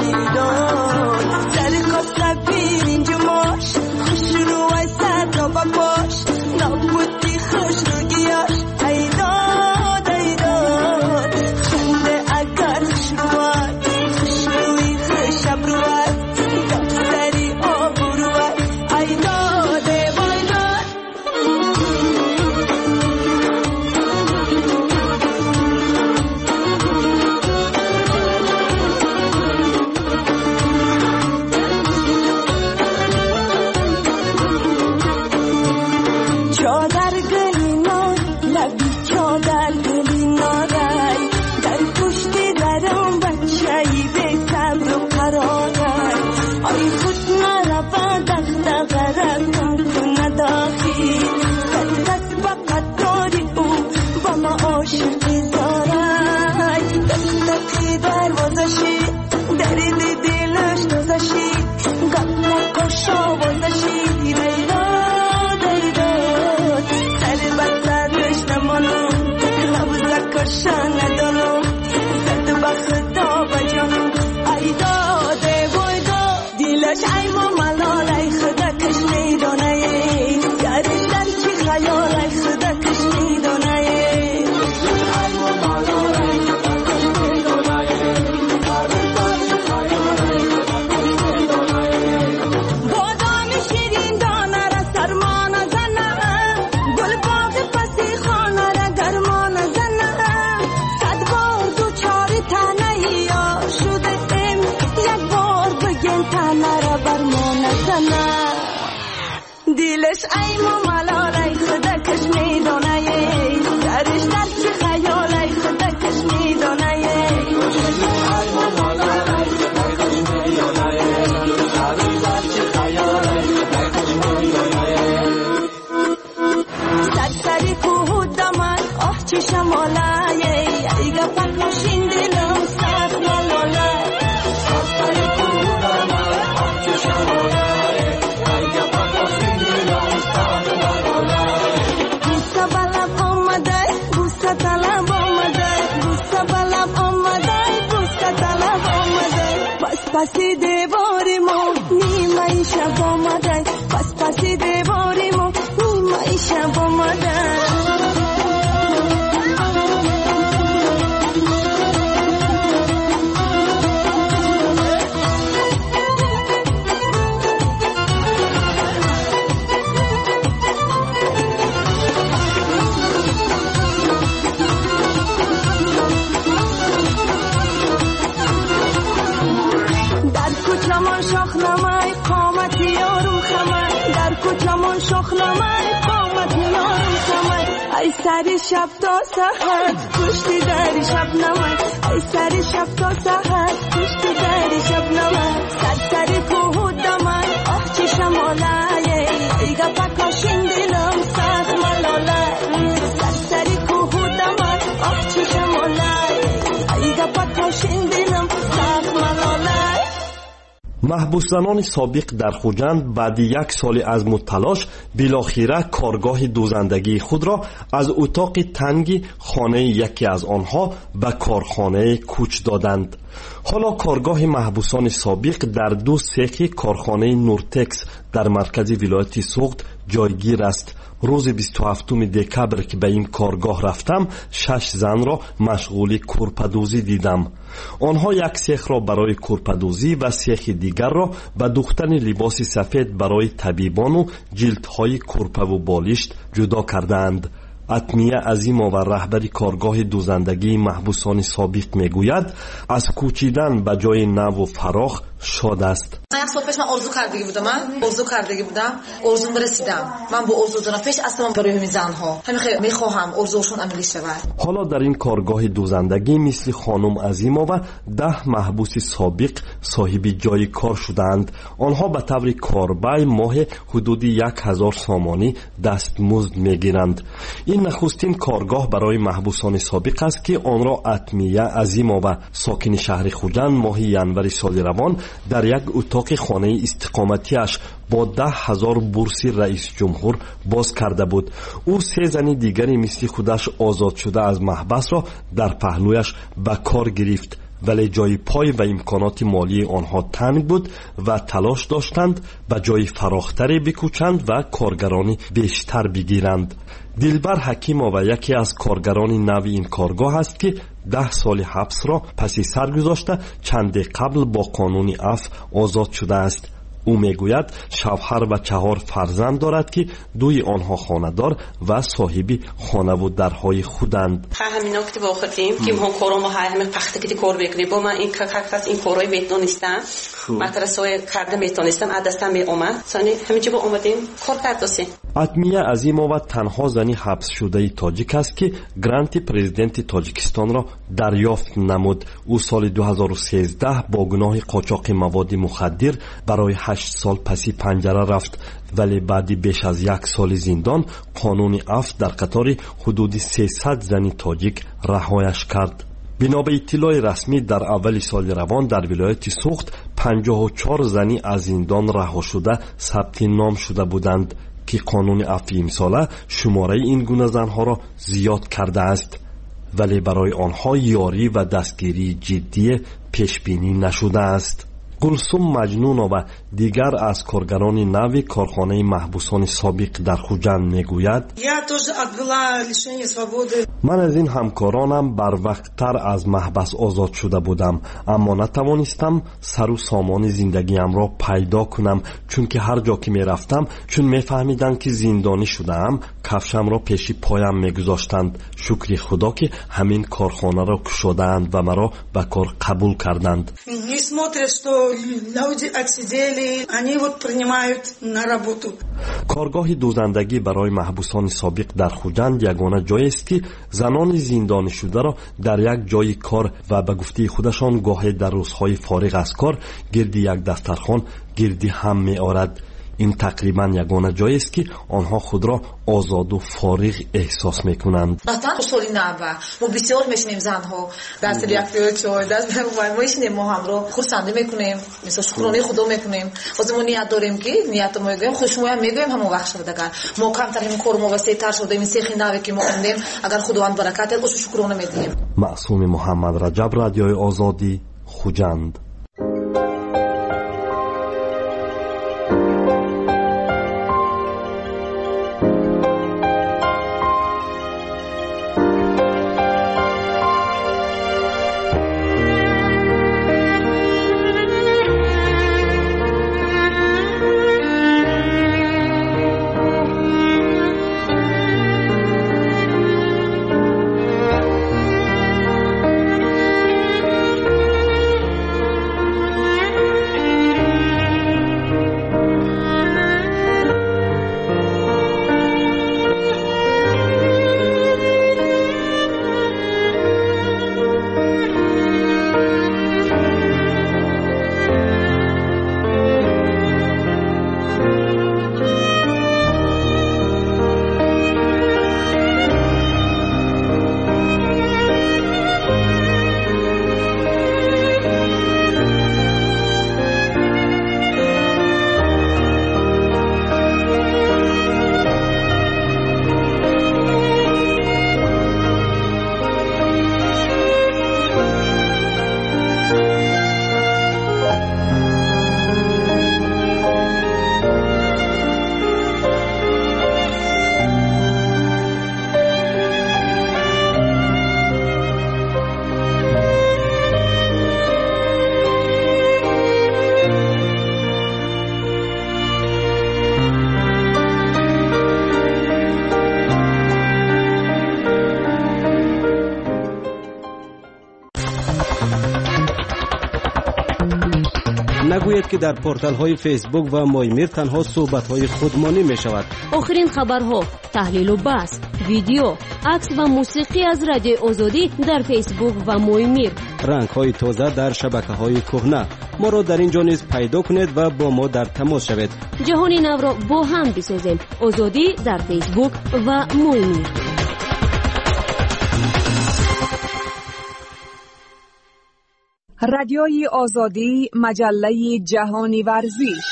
دلش ای مامالای خدا کش میدونه درش در چه خیالای خدا کش میدونه سرسری کوه دامن آه چه شمالای ای گپک ماشین دلم سر مالالای سرسری کوه دامن آه چه شمالای ای گپک ماشین دلم سر مالالای بوسه بلب آمده بوسه طلب آمده بوسه بلب آمده بوسه طلب آمده پسی دیواری ما نیمه شب آمده پسی دیواری ما نیمه شب آمده شاخنامه قامت یارم خمه در کوچمون شاخنامه قامت یارم خمه ای سری شب تا سحر کشتی دری شب نمه ای سری شب تا سحر کشتی دری شب نمه سری کوه دمه آه چه شماله ای گپک ماشین دلم سر ملاله سری کوه دمه آه چه شماله ای گپک ماشین دلم سر ملاله محبوس زنان سابق در خوجند بعد یک سال از تلاش بالاخره کارگاه دوزندگی خود را از اتاق تنگ خانه یکی از آنها به کارخانه کوچ دادند. حالا کارگاه محبوسان سابق در دو سیخ کارخانه نورتکس در مرکز ولایت سوخت جایگیر است. روز 27 دکبر که به این کارگاه رفتم 6 زن را مشغول کورپدوزی دیدم. آنها یک سیخ را برای کورپدوزی و سیخ دیگر را به دوختن لباس سفید برای طبیبان و جلدهای کورپه و بالشت جدا کردند. اتمیه عظیما و رهبری کارگاه دوزندگی محبوسان سابق میگوید از کوچیدن به جای نو و فراخ شاد است. یک سال پیش من آرزو کردگی بودم آرزوم رسیدم. من با آرزو دارم پیش اصلا برای همین زنها همین میخواهم آرزوشون عملی شود. حالا در این کارگاه دوزندگی مثل خانم عظیما و 10 محبوس سابق صاحب جای کار شدند. آنها به طور کاربای ماه حدود 1000 سامانی دستمزد میگیرند. این نخستین کارگاه برای محبوسان سابق است که آن را اتمیه عظیما و ساکن شهر خوجند ماه ینور سال روان در یک اتاق خانه استقامتیش با 10,000 بورس رئیس جمهور باز کرده بود. او 3 زن دیگری مثل خودش آزاد شده از محبس را در پهلویش به کار گرفت، ولی جای پای و امکانات مالی آنها تنگ بود و تلاش داشتند به جای فراختری بکوچند و کارگرانی بیشتر بگیرند. دلبر حکیما و یکی از کارگران نو این کارگاه است که 10 سال حبس را پس سر گذاشته چند قبل با قانون عفو آزاد شده است. او میگوید شوهر و 4 فرزند دارد که 2 آنها خانه‌دار و صاحب خانه و درهای خودند. همین وقتی واقعیم که هم کارم همه پخته که کار بکنیم با من این کارکاس این کارای میتونستم مدرسه کرده میتونستم دستم می اومد سانی همینجا با اومدیم کار کردیم. اتمیه عظیما و تنها زنی حبس شده تاجیک است که گرانت پرزیدنت تاجیکستان را دریافت نمود. او سال 2013 با گناه قاچاق مواد مخدر برای 8 سال پس پنجره رفت، ولی بعد بیش از 1 سال زندان قانون عفو در قطار حدود 300 زن تاجیک رهایش کرد. بنا به اطلاع رسمی در اول سال روان در ولایت سوخت 54 زنی از زندان رها شده ثبت نام شده بودند که قانون عفو امساله شماره این گونه زنها را زیاد کرده است، ولی برای آنها یاری و دستگیری جدی پیش بینی نشده است. گلسوم مجنونا و دیگر از کارگران نو کارخانه محبوسان سابق در خوجند میگوید من از این همکارانم بر وقتتر از محبس آزاد شده بودم، اما نتوانستم سر و سامان زندگیم را پیدا کنم، چون که هر جا که می رفتم چون می فهمیدند که زندانی شدم کفشم را پیش پایم می گذاشتند. شکر خدا که همین کارخانه را کشادند و مرا به کار قبول کردند. کارگاه دوزندگی برای محبوسان سابق در خوجند یگانه جایی است که زنان زندانی شده را در یک جای کار و به گفته خودشان گاهی در روزهای فارغ از کار گردی یک دسترخوان گردی هم می آورد. این تقریبا یگانه جایی است که آنها خود را آزاد و فارغ احساس میکنند. قطعا سالی نبا ما بسیار میشنیم زنها دست یک چای دست ما میشنیم، ما هم رو خرسندی میکنیم، مثلا شکرانه خدا میکنیم. واسه ما نیت داریم که نیت ما میگیم خوشمویم میگیم همون وقت شده اگر ما کمتر این کار ما واسه تر شده این سیخی نوی که ما خوندیم اگر خداوند برکت داد شکرانه میدیم. معصوم محمد رجب، رادیوی آزادی، خوجند. نگوید که در پورتال های فیسبوک و مایمیر تنها صحبت های خودمانی می شود. آخرین خبرها، تحلیل و بحث، ویدیو، عکس و موسیقی از رادیو آزادی در فیسبوک و مایمیر. رنگ های تازه در شبکه های کهنه. ما را در اینجا نیز پیدا کنید و با ما در تماس شوید. جهانی نو را با هم بسازیم. آزادی در فیسبوک و مایمیر. رادیوی آزادی، مجله جهانی ورزش.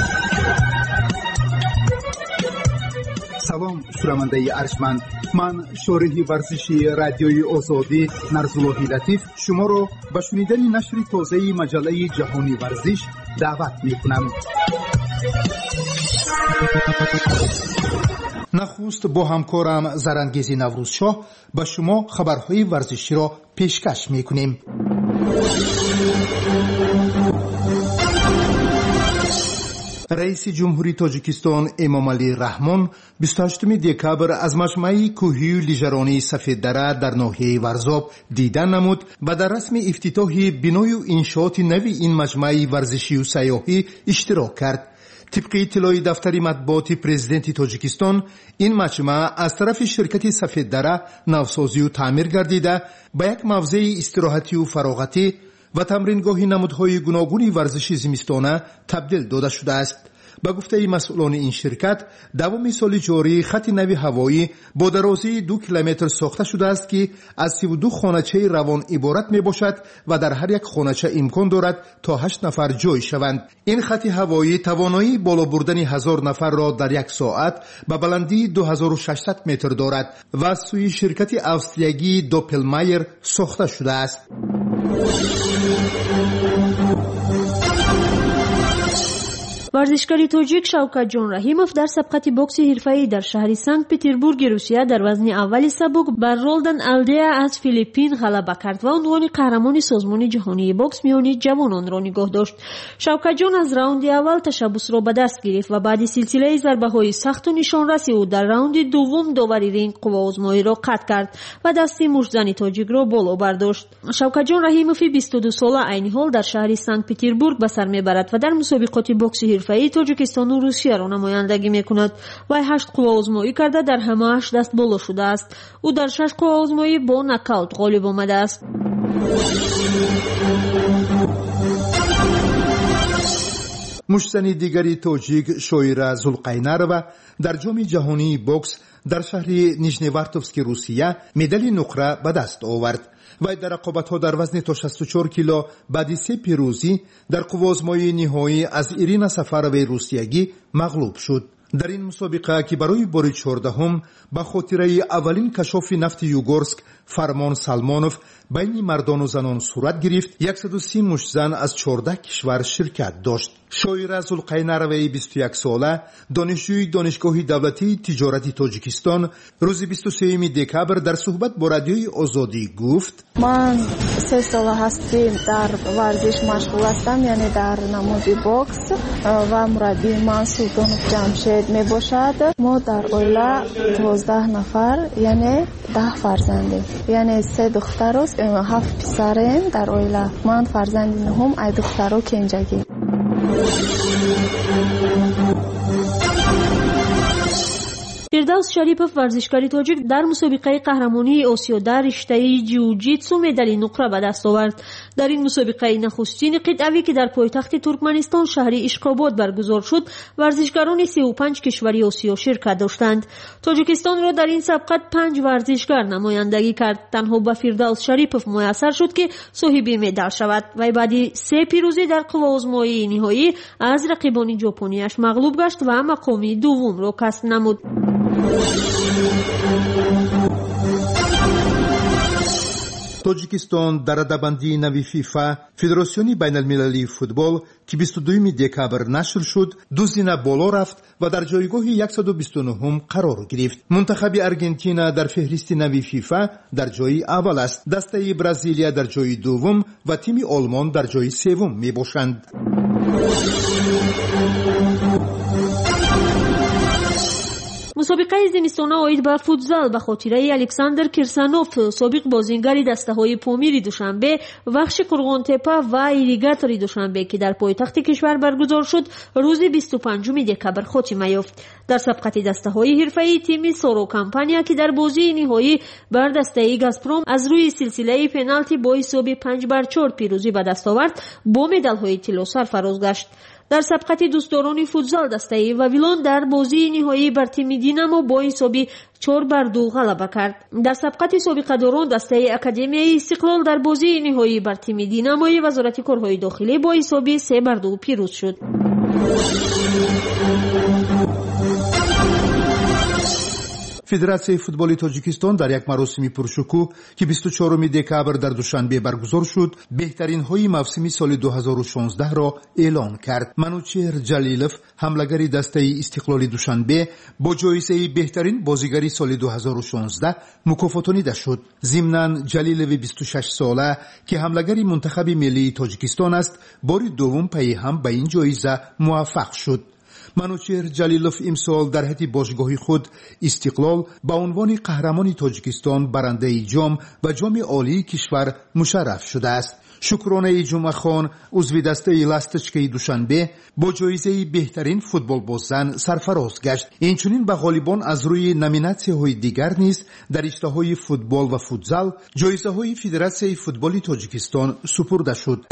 سلام شنونده ارجمند، من شارح ورزشی رادیوی آزادی نرزاللهی لطیف شما را به شنیدن نشر تازه مجله جهانی ورزش دعوت می‌کنم. نخست با همکارم زرنگیز نوروزشاه به شما خبرهای ورزشی را پیشکش می‌کنیم. رئیس جمهوری تاجیکستان امامعلی رحمان 28 دکبر از مجمع کوهی و لیژرانی سفید دره در ناحیه ورزاب دیدن نمود و در رسم افتتاح بنای و انشاءات نوی این مجمع ورزشی و سیاحی اشتراک کرد. طبق اطلاع دفتر مطبوعات پرزیدنت تاجیکستان، این مجمع از طرف شرکت سفید دره نوسازی و تعمیر گردیده به یک موضع استراحتی و فراغتی و تمرینگاه نمودهای گوناگون ورزشی زمستانه تبدیل داده شده است. به گفته مسئولان این شرکت، دوام سال جاری خط نوی هوایی با درازی 2 کیلومتر ساخته شده است که از 32 خانچه روان عبارت می باشد و در هر یک خانچه امکان دارد تا 8 نفر جای شوند. این خط هوایی توانایی بالا بردن 1000 نفر را در یک ساعت به بلندی 2600 متر دارد و از سوی شرکت اوستریایی دوپلمایر ساخته شده است. ورزشکار تاجیک شوکت جان رحیموف در سبقت بوکس حرفه‌ای در شهر سنت پترزبورگ روسیه در وزن اول سبک بر رولدن الدیا از فیلیپین غلبه کرد و عنوان قهرمان سازمان جهانی بوکس میان جوانان را نگاه داشت. شوکت جان از راوند اول تشبث را به دست گرفت و بعد سلسله ضربه‌های سخت و نشانرسی او در راوند دوم داوری رینگ قوه‌آزمایی را قطع کرد و دست مشتزن تاجیک را بالا برداشت. شوکت جان رحیموف 22 ساله عین حال در شهر سنت پترزبورگ به سر میبرد و در مسابقات بوکس حرفه‌ای تاجیکستان و روسیه را نمایندگی میکند. وی 8 قوا آزمایی کرده در همه‌اش دست بالا شده است. او در 6 قوا آزمایی با نکاوت غالب آمده است. مشتنی دیگری تاجیک شویرا زولقینارова در جام جهانی بوکس در شهر نیژنیوارتوفسک روسیه مدال نقره به دست آورد. وی در رقابت‌ها در وزن تا 64 کیلو بعد 3 پیروزی در قوازمایی نهایی از ایرینا سفاروی روسیگی مغلوب شد. در این مسابقه که برای بار 14 با خاطره اولین کشاف نفت یوگورسک فرمان سلمانوف بین مردان و زنان صورت گرفت، 130 مشتزن از 14 کشور شرکت داشت. شویرا زولقیناروی 21 ساله دانشجوی دانشگاه دولتی تجارت تاجیکستان روز 23 دکبر در صحبت با رادیوی آزادی گفت: من 3 سال هستم در ورزش مشغول هستم، یعنی در نماد بوکس و مربی من سلطانوف جمشید می باشد. ما در اویلا 12 نفر یعنی 10 فرزندیم، یعنی 3 دختر و 7 پسریم در اویلا. من فرزند نهم، ای دخترو کنجگی. فردوس شریپов ورزشکاری تاجیک در مسابقه قهرمانی آسیا در رشته جیوجیتسو مدال نقره به دست آورد. در این مسابقه نخستین قطعی که در پایتخت ترکمنستان شهر اشکاباد برگزار شد، ورزشکاران 35 کشوری آسیا شرکت داشتند. تاجیکستان را در این سبقت 5 ورزشکار نمایندگی کرد. تنها به فردوس شریپov میسر شد که صاحب مدال شود. وی بعد 3 پیروزی در قوازمایی نهایی از رقیبان ژاپنیش مغلوب گشت و مقام دوم را کسب نمود. تاجیکستان در رده‌بندی نوی فیفا فدراسیون بین المللی فوتبال که 22 دکبر نشر شد 2 زینه بالا رفت و در جایگاه 129 قرار گرفت. منتخب ارژانتین در فهرست نوی فیفا در جای اول است. دسته برزیلیا در جای دوم و تیم آلمان در جای سوم می باشند. مسابقه زمستانه آید به فوتزال به خاطره الکساندر کیرسانوف سابق بازیگر دسته‌های پامیر دوشنبه، وخش قرغانتپه و ایریگاتور دوشنبه که در پایتخت کشور برگزار شد روز 25 دکبر خاتمه یافت. در سبقت دسته‌های حرفه‌ای تیم سورو کمپانیا که در بازی نهایی بر دسته گازپروم از روی سلسله پنالتی با حساب 5-4 پیروزی به دست آورد، با مدال‌های طلا سرفراز گشت. در سبقت دوستداران فوتزال دسته واویلون در بازی نهایی بر تیم دینامو با حساب 4-2 غلبه کرد. در سبقت سابقه داران دسته اکادمیای استقلال در بازی نهایی بر تیم دیناموی وزارت کارهای داخلی با حساب 3-2 پیروز شد. فدراسیون فوتبال تاجیکستان در یک مراسم پرشکوه که 24 دکبر در دوشنبه برگزار شد، بهترین های موسم سال 2016 را اعلان کرد. منوچهر جلیلوف حمله‌گر دسته استقلال دوشنبه با جایزه بهترین بازیگر سال 2016 مکافاتانیده شد. ضمناً جلیلوف 26 ساله که حمله‌گر منتخب ملی تاجیکستان است، بار دوم پی هم به این جایزه موفق شد. منوچهر جلیلوف امسال در حد باشگاه خود استقلال با عنوان قهرمان تاجیکستان برنده جام و جام عالی کشور مشرف شده است. شکرانه جمعه خان عضو دسته لاستچکی دوشنبه با جایزه بهترین فوتبال باززن سرفراز گشت. اینچنین به غالبان از روی نامیناسی‌های دیگر نیز در رشته‌های فوتبال و فوتزال جایزه‌های فدراسیون فوتبال تاجیکستان سپرده شد.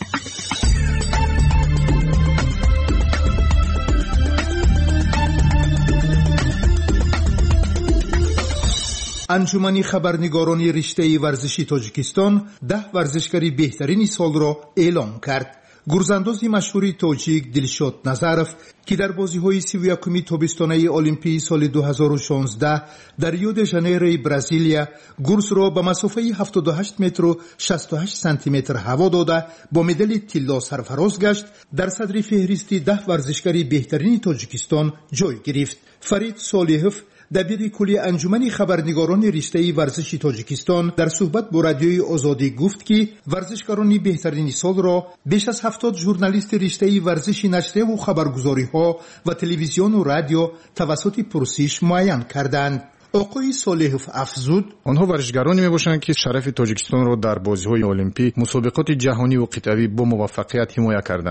انجمن خبرنگاران رشته ورزشی تاجیکستان 10 ورزشکاری بهترین سال را اعلام کرد. گرزانداز مشهور تاجیک دلشاد نظرف که در بازی‌های 31 تابستانه المپیک سال 2016 در ریو د ژانیرو برزیلیا گرز را به مسافه 78 متر و 68 سانتی متر هوا داده با مدال طلا سرفراز گشت، در صدر فهرست 10 ورزشکاری بهترین تاجیکستان جای گرفت. فرید صالحوف دبیر کلی انجمن خبرنگاران رشته ورزشی تاجیکستان در صحبت با رادیوی آزادی گفت که ورزشکاران بهترین سال را بیش از 70 ژورنالیست رشته ورزشی نشریه و خبرگزاری‌ها و تلویزیون و رادیو توسط پرسش معین کردند. آقای صالحوف افزود: آنها ورزشکارانی میباشند که شرف تاجیکستان را در بازی‌های المپیک، مسابقات جهانی و قطبی با موفقیت حمایت کردند.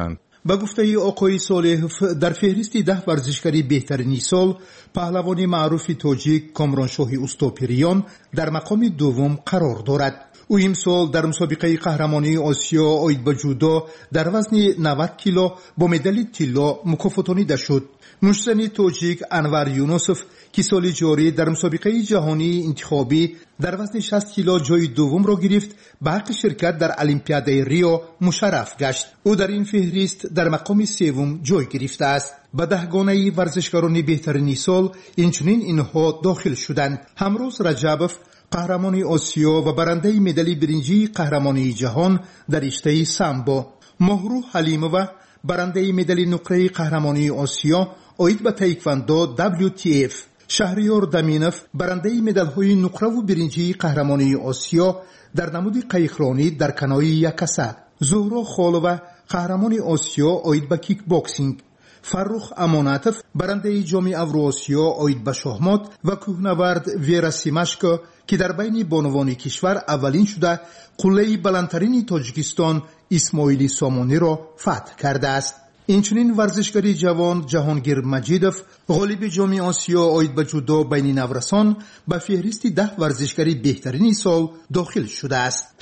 با گفته آقای صالحов در فهرست 10 ورزشکاری بهترین سال پهلوان معروف تاجیک کامرانشاه اوستوپریان در مقام دوم قرار دارد. او امسال در مسابقه قهرمانی آسیا آید به جودو در وزن 90 کیلو با مدال طلا مکافاتانیده شد. مشتزن تاجیک انور یونوسف که سال جاری در مسابقه جهانی انتخابی در وزن 60 کیلو جای دوم را گرفت، به حق شرکت در المپیادای ریو مشرف گشت. او در این فهرست در مقام سوم جای گرفته است. به 10 گانه ورزشکاران بهترین سال اینچنین اینها داخل شدند: همروز رجبوف قهرمان آسیا و برنده مدال برنجی قهرمانی جهان در رشته سامبو، مهرو حلیمووا برنده مدال نقره قهرمانی آسیا آید به تایکواندو WTF، شهریار دمینوف برنده مدال‌های نقره و برنجی قهرمانی آسیا در نمود قایقرانی در کنوی یکسه، زهرا خالووا قهرمان آسیا آید به کیک باکسینگ، فرخ اماناتوف برنده جام اوراسیا آید به شاهمات و کوهنورد ویرا سیماشکو که در بین بانوان کشور اولین شده قله بلندترین تاجیکستان اسماعیلی سامانی را فتح کرده است. اینچنین ورزشکاری جوان جهانگیر مجیدوف غالب جام آسیا آید به جودو بین نورسان به فهرست 10 ورزشکاری بهترین سال داخل شده است.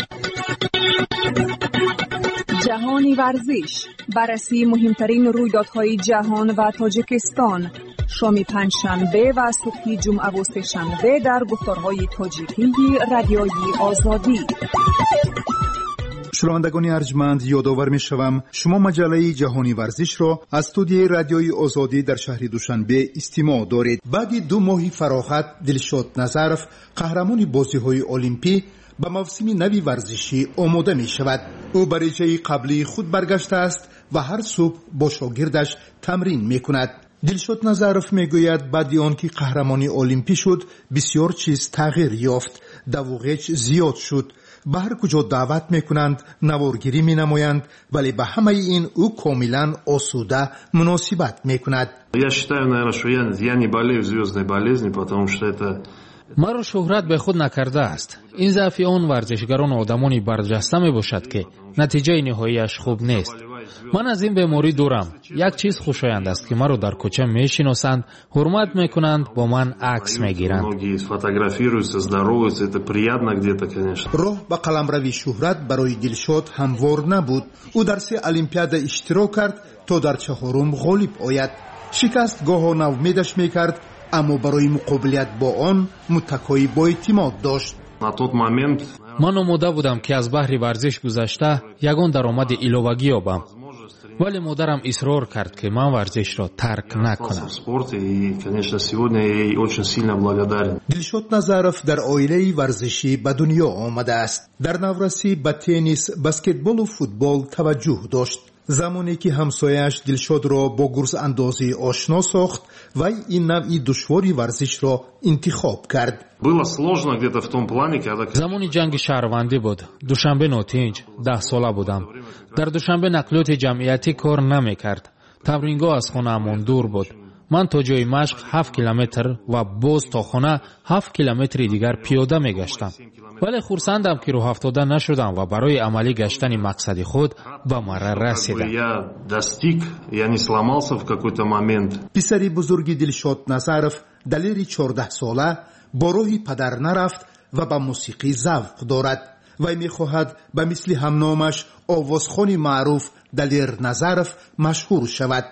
جهانی ورزش، بررسی مهمترین رویدادهای جهان و تاجیکستان، شام پنجشنبه و صبح جمعه و سه‌شنبه در گفتارهای تاجیکی رادیوی آزادی. شنوندگان ارجمند، یادآور می‌شوم شما مجله جهانی ورزش را از استودیوی رادیوی آزادی در شهر دوشنبه استماع دارید. بعد 2 ماه فراغت دلشاد نظرف قهرمان بازی‌های المپی به موسم نوی ورزشی آماده می شود. او برای جای قبلی خود برگشته است و هر صبح با شاگردش تمرین می کند. دلشاد نظرف می گوید بعد آنکه قهرمانی المپی شد بسیار چیز تغییر یافت. دوغچ زیاد شد. به هر کجا دعوت می کنند نوارگیری می نمایند، ولی به همه این او کاملا آسوده مناسبت می کند. Я считаю, наверное, что я не болею звездной болезнью, потому что это مرا شهرت به خود نکرده است. این ضعف آن ورزشگران آدمانی برجسته می باشد که نتیجه نهاییش خوب نیست. من از این بیماری دورم. یک چیز خوشایند است که مرا در کوچه می شناسند، حرمت می کنند، با من عکس می گیرند. راه به قلمرو شهرت برای دلشاد هموار نبود. او در 3 المپیاد اشتراک کرد تا در 4م غالب آید. شکست گاه ناامیدش می کرد، اما برای مقابلت با آن متکای با اعتماد داشت. من آماده بودم که از بحر ورزش گذشته یگان درآمد ایلوگی یابم، ولی مادرم اصرار کرد که من ورزش را ترک نکنم. دلشاد نظرف در عائله ورزشی به دنیا آمده است. در نورسی به تنیس، بسکتبال و فوتبال توجه داشت. زمانی که همسایش دلشاد را با گرز اندازی آشنا ساخت و این نوعی دشواری ورزش را انتخاب کرد. زمانی جنگ شهروندی بود. دوشنبه نوتینج 10 ساله بودم. در دوشنبه نقلیات جمعیتی کار نمی کرد. تمرینگاه از خانه امون دور بود. من تا جای مشق 7 کیلومتر و باز تا خانه 7 کیلومتر دیگر پیاده می گشتم. ولی خرسندم که راه افتاده نشدم و برای عملی گشتن مقصد خود به مرا رسیدم. پسری بزرگی دلشاد نظرف دلیر 14 ساله با راه پدر نرفت و به موسیقی ذوق دارد. وی می‌خواهد به مثل همنامش آوازخوان معروف دلیر نظرف مشهور شود.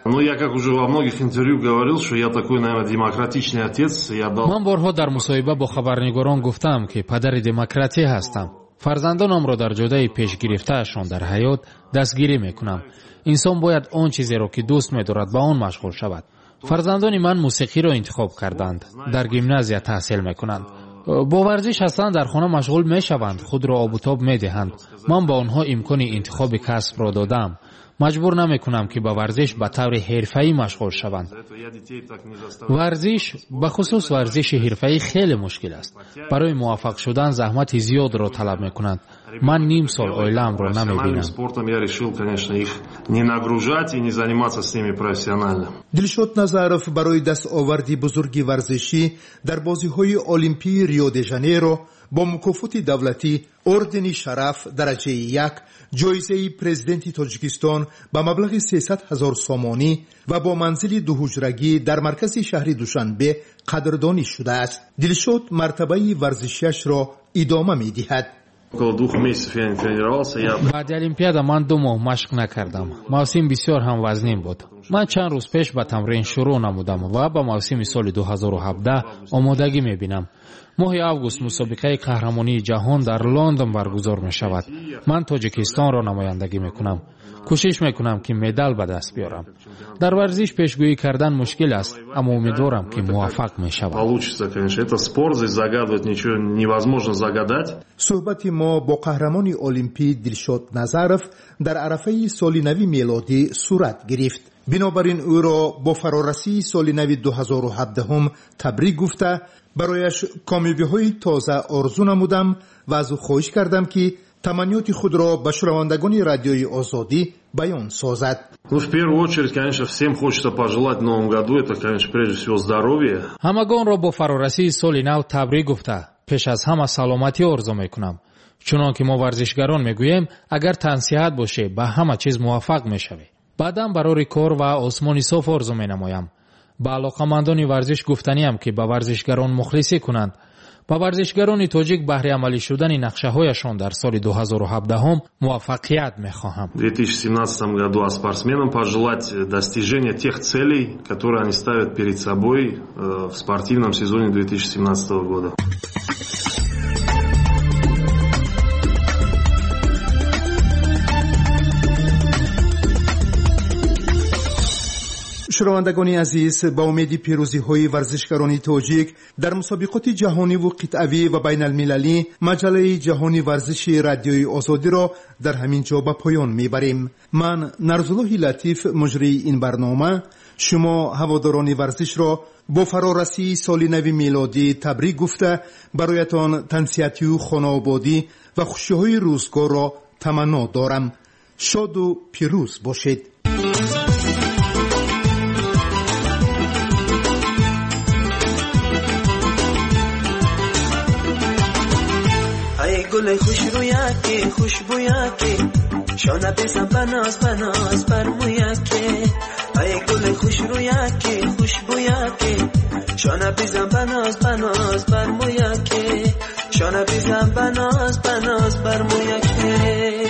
من بارها در مصاحبه با خبرنگاران گفتم که پدر دموکراسی هستم. فرزندانم را در جاده پیش گرفته‌شان در حیات دستگیری می‌کنم. انسان باید آن چیزی را که دوست می‌دارد با آن مشغول شود. فرزندان من موسیقی را انتخاب کردند. در گیمنازیا تحصیل می‌کنند. با ورزش هستند در خانه مشغول می شوند، خود را آب و تاب می دهند. من با آنها امکان انتخاب کسب را دادم. مجبور نمی کنم که با ورزش به طور حرفه‌ای مشغول شوند. ورزش به خصوص ورزش حرفه‌ای خیلی مشکل است. برای موفق شدن زحمت زیاد را طلب می کنند. من نیم سال عائله‌ام را نمی بینم. دلشاد نظرف برای دستاوردی بزرگی ورزشی در بازی‌های المپی ریو دی ژانیرو با مکافات دولتی اردن شرف درجه 1 جایزه پرزیدنت تاجیکستان به مبلغ 300,000 سامانی و با منزل 2 حجرگی در مرکز شهر دوشنبه قدردانی شده است. دلشاد مرتبه ورزشیش را ادامه می دهد. بعد المپیادا من 2 ماه مشق نکردم. موسم بسیار هم وزنین بود. من چند روز پیش به تمرین شروع نمودم و به موسم سال 2017 آمادگی می بینم. ماه آگوست مسابقه قهرمانی جهان در لندن برگزار می شود. من تاجیکستان را نمایندگی می کنم. کوشش می کنم که مدال به دست بیارم. در ورزش پیشگویی کردن مشکل است، اما امیدوارم که موفق می شود. صحبت ما با قهرمان المپی دلشاد نظرف در عرفه سال نو میلادی صورت گرفت. بنابراین او را با فرارسی سال نو 2017 هم تبریک گفته برایش کامیابی‌های تازه آرزو نمودم و از او خواهش کردم که تمنیات خود را به شنوندگان رادیوی آزادی بیان سازد. В первую очередь, конечно, всем хочется пожелать в новом году, это, конечно, прежде всего здоровье. همگان را با فرارسی سال نو تبریک گفته پیش از همه سلامتی آرزو میکنم. چون که ما ورزشگران میگوییم اگر تنصیحت باشه به همه چیز موفق میشوی. بعدم برای کار و آسمانی صاف آرزو مینمایم. با علاقمندان ورزش گفتنیم که به ورزشگران مخلصی کنند. با ورزشگران تاجیک بهره عملی شدن نقشه‌هایشان در سال 2017 هم موفقیت می‌خواهم. В 2017 году а спортсменам пожелать достижения тех целей, которые они ставят перед собой в спортивном сезоне 2017 года. شنوندگان عزیز، با امید پیروزی های ورزشکاران تاجیک در مسابقات جهانی و قطعوی و بین المللی مجله جهانی ورزش رادیوی آزادی را در همین جا به پایان میبریم. من نرزالله لطیف مجری این برنامه شما هواداران ورزش را با فرارسی سال نو میلادی تبریک گفته برایتان تنصیحاتی و خانه‌آبادی و خوشی‌های روزگار را تمنا دارم. شاد و پیروز باشید. گل خوش رویکی خوشبویکی شانه بزن بناز بناز بر مویکی ای گل خوش رویکی خوشبویکی شانه بزن بناز بناز بر مویکی شانه بزن بناز بناز بر مویکی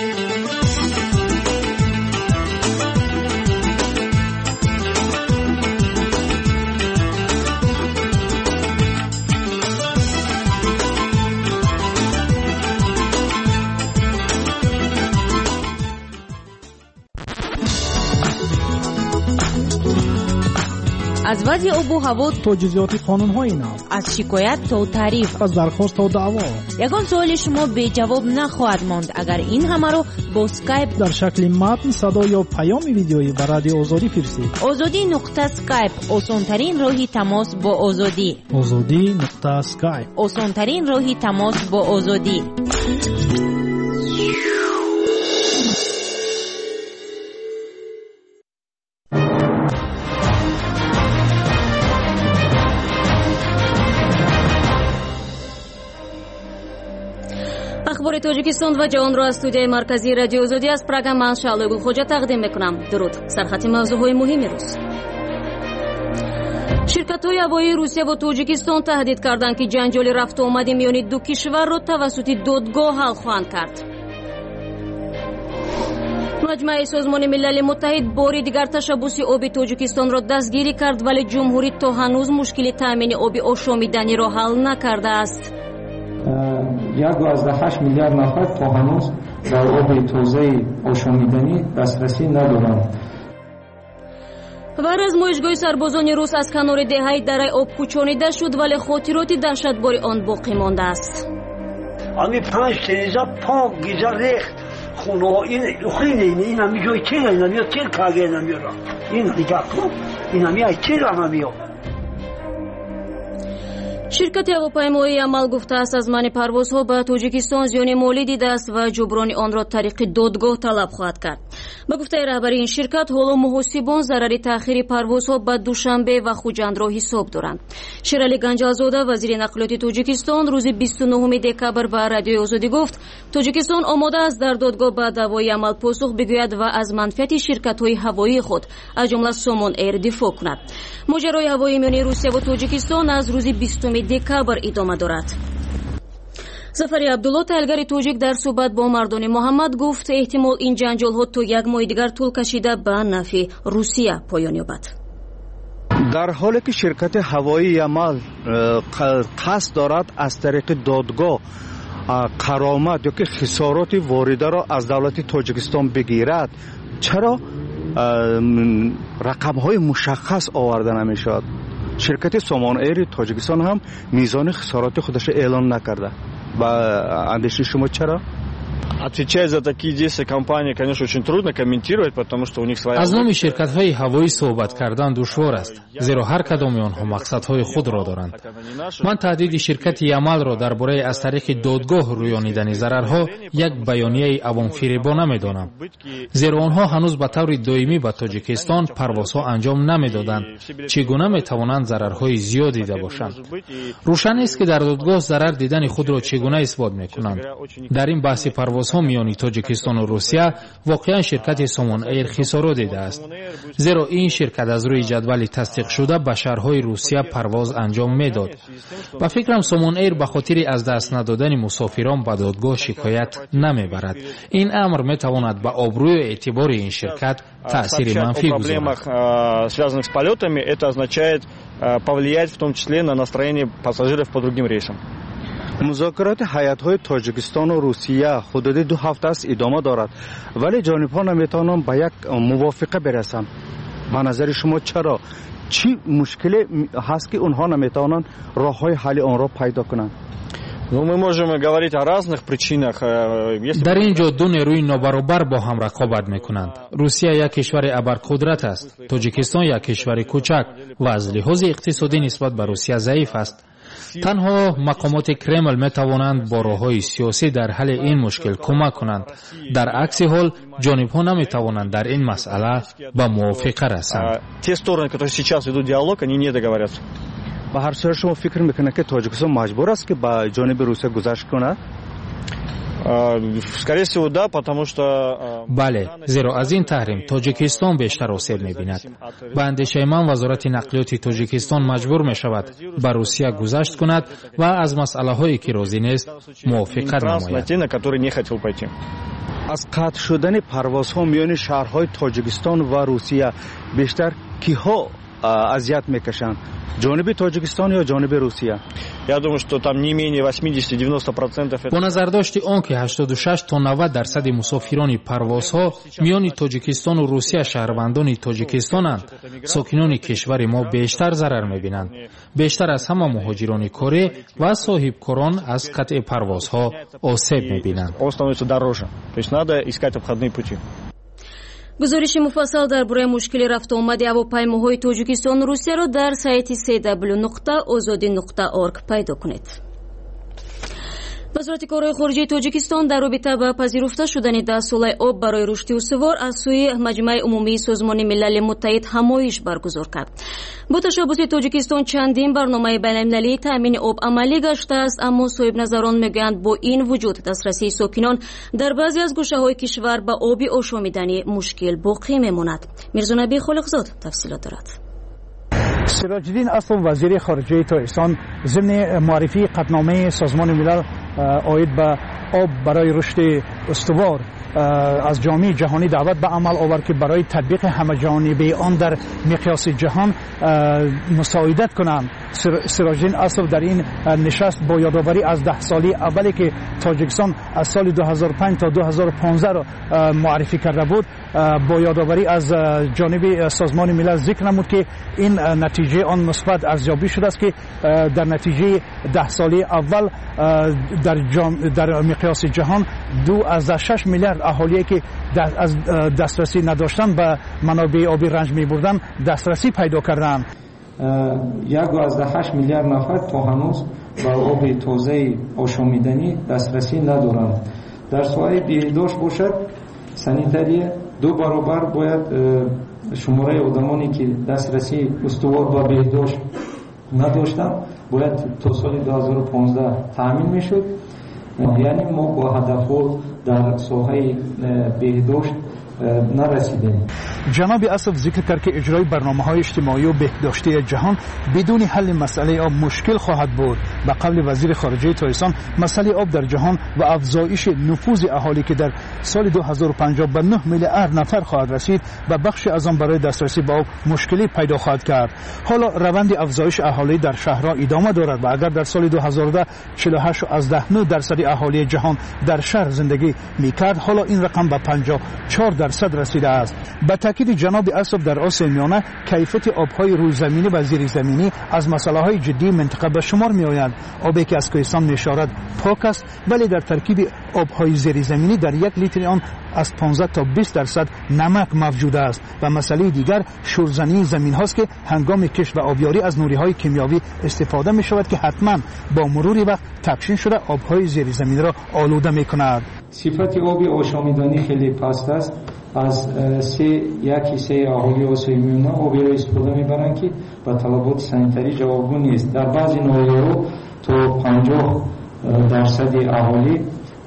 از وضع آب و هوا تا جزئیات قانون‌های نو، از شکایت تا تعریف، از درخواست تا دعوا، یگان سوال شما بی جواب نخواهد ماند اگر این همه رو با اسکایپ در شکل متن، صدا یا پیام ویدیویی به رادیو آزادی فرستید. azadi.skype آسان‌ترین راهی تماس با آزادی. azadi.skype آسان‌ترین راهی تماس با آزادی. اخبار تاجیکستان و جهان را از استودیوی مرکزی رادیو آزادی از پراگ من شعله گلخوجه تقدیم میکنم. درود. سرخط موضوعهای مهم روز. شرکت‌های هوایی روسیه و تاجیکستان تهدید کردند که جنجال رفت و آمد میان دو کشور را توسط دادگاه حل خواهند کرد. مجمع سازمان ملل متحد باری دیگر تشبوس آب تاجیکستان را دستگیری کرد ولی جمهوری تا هنوز مشکل تامین آب آشامیدنی را حل نکرده است. 1.8 میلیارد نفر تا هنوز در آب تازه آشامیدنی دسترسی ندارند. بعد از آزمایشگاه سربازان روس از کنار دهه دره آب کوچانیده شد ولی خاطرات دهشتبار آن باقی مانده است. امی 5 تنیزا پاک گیزا ریخت خونه این خیلی این همی جای چه نمیاد چه کاگه نمیاد این دیگه این همی چه نمیاد. شرکت هواپیمایی عمل گفته است سازمان پروازها به تاجیکستان زیان مالی دیده است و جبران آن را طریق دادگاه طلب خواهد کرد. با گفته رهبری این شرکت حالا محاسبان ضرر تأخیر پروازها به دوشنبه و خوجند را حساب دارند. شیرالی گنجازاده وزیر نقلیات تاجیکستان روز 29 دکبر به رادیوی آزادی گفت تاجیکستان آماده است در دادگاه به دعوای عمل پاسخ بگوید و از منفعت شرکت‌های هوایی خود از جمله سومون ایر دفاع کند. ماجرای هوایی میان روسیه و تاجیکستان از روز 20 دکبر ادامه دارد. ظفر عبدالله تحلیلگر تاجیک در صحبت با مردان محمد گفت احتمال این جنجال ها تا یک ماه دیگر طول کشیده به نفع روسیه پایان یابد. در حالی که شرکت هوایی یمل قصد دارد از طریق دادگاه غرامت یا که خسارات وارده را از دولت تاجیکستان بگیرد، چرا رقم های مشخص آورده نمی شود؟ شرکت سومون ایر تاجیکستان هم میزان خسارات خودش اعلان نکرده. با اندیشه شما چرا؟ Отвечать за такие действия компании, конечно, очень трудно комментировать, потому что у них своя... از نام شرکت‌های هوایی صحبت کردن دشوار است، زیرا هر کدام آنها مقصدهای خود را دارند. من تهدید شرکت یمل را درباره از طریق دادگاه رویانیدن ضررها یک بیانیه عوام‌فریبانه می‌دانم، زیرا آنها هنوز به طور دائمی به تاجیکستان پروازها انجام نمی‌دادند. چگونه می‌توانند ضررهای زیاد دیده باشند؟ روشن است که در دادگاه ضرر دیدن خود را چگونه اثبات می‌کنند. در این بحث پروازها میان تاجیکستان و روسیه واقعا شرکت سومون ایر خسارات دیده است، زیرا این شرکت از روی جدول تصدیق شده به شهرهای روسیه پرواز انجام میداد. با فکرم سومون ایر به خاطر از دست ندادن مسافران به دادگاه شکایت نمیبرد. این امر میتواند به آبروی و اعتبار این شرکت تأثیر منفی گذارد. связанных с полетами, это означает повлиять в том числе на настроение пассажиров по другим рейсам. مذاکرات هیئت‌های تاجیکستان و روسیه حدود 2 هفته است ادامه دارد، ولی جانب‌ها نمیتوانند به یک موافقه برسند. به نظر شما چرا؟ چی مشکلی هست که اونها نمیتوانند راه‌های حل آن را پیدا کنند؟ Мы можем говорить о разных причинах. در اینجا دو نیروی نابرابر با هم رقابت میکنند. روسیه یک کشور ابرقدرت است، تاجیکستان یک کشور کوچک و از لحاظ اقتصادی نسبت به روسیه ضعیف است. تنها مقامات کرمل می توانند با راه‌های سیاسی در حل این مشکل کمک کنند. در عکس حال جانب ها نمی توانند در این مسئله به موافقه رسند. Те стороны, которые сейчас ведут диалог, они не договорятся. به هر صورت شما فکر میکنه که تاجیکستان مجبور است که به جانب روسیه گذشت کند؟ Скорее всего, да, потому что... بله، زیرا از این تحریم تاجیکستان بیشتر آسیب می‌بیند. به اندیشه من وزارت نقلیات تاجیکستان مجبور می‌شود به روسیه گذشت کند و از مسئله‌هایی که راضی نیست موافقت نماید. از قطع شدن پروازها میان شهرهای تاجیکستان و روسیه بیشتر کیها اذیت می‌کشند؟ جانب تاجیکستان یا جانب روسیه؟ Я думаю, что там не менее 80-90%. با نظرداشت آن که 86 تا 90% مسافران پروازها میان تاجیکستان و روسیه شهروندان تاجیکستانند، ساکنان کشور ما بیشتر ضرر می‌بینند. بیشتر از همه مهاجران کره و صاحبکاران از قطع پروازها آسیب می‌بینند. گزارش مفصل درباره مشکل رفت و آمد هواپیماهای تاجیکستان و روسیه را در سایت www.azadi.org پیدا کنید. وزارت کارهای خارجه تاجیکستان در رابطه با پذیرفته شدن 10 ساله آب برای رشد استوار از سوی مجمع عمومی سازمان ملل متحد همایش برگزار کرد. با تشبث تاجیکستان چندین برنامه بین‌المللی تامین آب عملی گشته است، اما صاحب نظران میگویند با این وجود دسترسی ساکنان در بعضی از گوشه‌های کشور به آب آشامیدنی مشکل باقی میماند. میرزا نبی خالقزاد تفصیلات دارد. سراج الدین اصل وزیر خارجه تاجیکستان ضمن معرفی قطعنامه سازمان ملل آید به آب برای رشد استوار از جامعه جهانی دعوت به عمل آورد که برای تطبیق همه‌جانبه آن در مقیاس جهان مساعدت کنند. سراج الدین اصل در این نشست با یادآوری از 10 سالی اولی که تاجیکستان از سال 2005 تا 2015 را معرفی کرده بود، با یادآوری از جانب سازمان ملل ذکر نمود که این نتیجه آن مثبت ارزیابی شده است که در نتیجه 10 سالی اول در مقیاس جهان 2.6 میلیارد اهالی که از دسترسی نداشتن به منابع آبی رنج می‌بردن دسترسی پیدا کردند. 1.8 میلیارد نفر تا هنوز به آب تازه آشامیدنی دسترسی ندارند. در ساحه بهداشت باشد، سانیتری، دو برابر باید شماره آدمانی که دسترسی استوار به بهداشت نداشتن باید تا سال 2015 تامین میشد. یعنی ما با هدفها در ساحه بهداشت نرسیدیم. جناب اسف ذکر کرد که اجرای برنامه‌های اجتماعی و بهداشتی جهان بدون حل مسئله آب مشکل خواهد بود. به قول وزیر خارجه تایسان مسئله آب در جهان و افزایش نفوذ اهالی که در سال 2050 به 9 میلیارد نفر خواهد رسید و بخش از آن برای دسترسی به آب مشکلی پیدا خواهد کرد. حالا روند افزایش اهالی در شهرها ادامه دارد و اگر در سال 2010 48.9% اهالی جهان در شهر زندگی می‌کرد، حالا این رقم به 54% رسیده است. به تاکید جناب اسف در آسیا میانه کیفیت آب‌های روززمینی و زیرزمینی از مسائل جدی منطقه به شمار می‌آید. آبی که از کوهستان می‌شارد پاک است، ولی در ترکیب آب‌های زیرزمینی در یک لیتر آن از 15 تا 20% نمک موجود است. و مسئله دیگر شورزنی زمین هاست که هنگام کشت و آبیاری از نوری‌های کیمیاوی استفاده می‌شود که حتما با مرور وقت تبخیر شده آب‌های زیرزمینی را آلوده می‌کند. صفت آب آشامیدنی خیلی پست است. از 1/3 اهالی آسیای میانه آبی را استفاده می‌برند که با طلبات سانیتری جوابگو نیست. در بعضی ناحیه‌ها تا 50% اهالی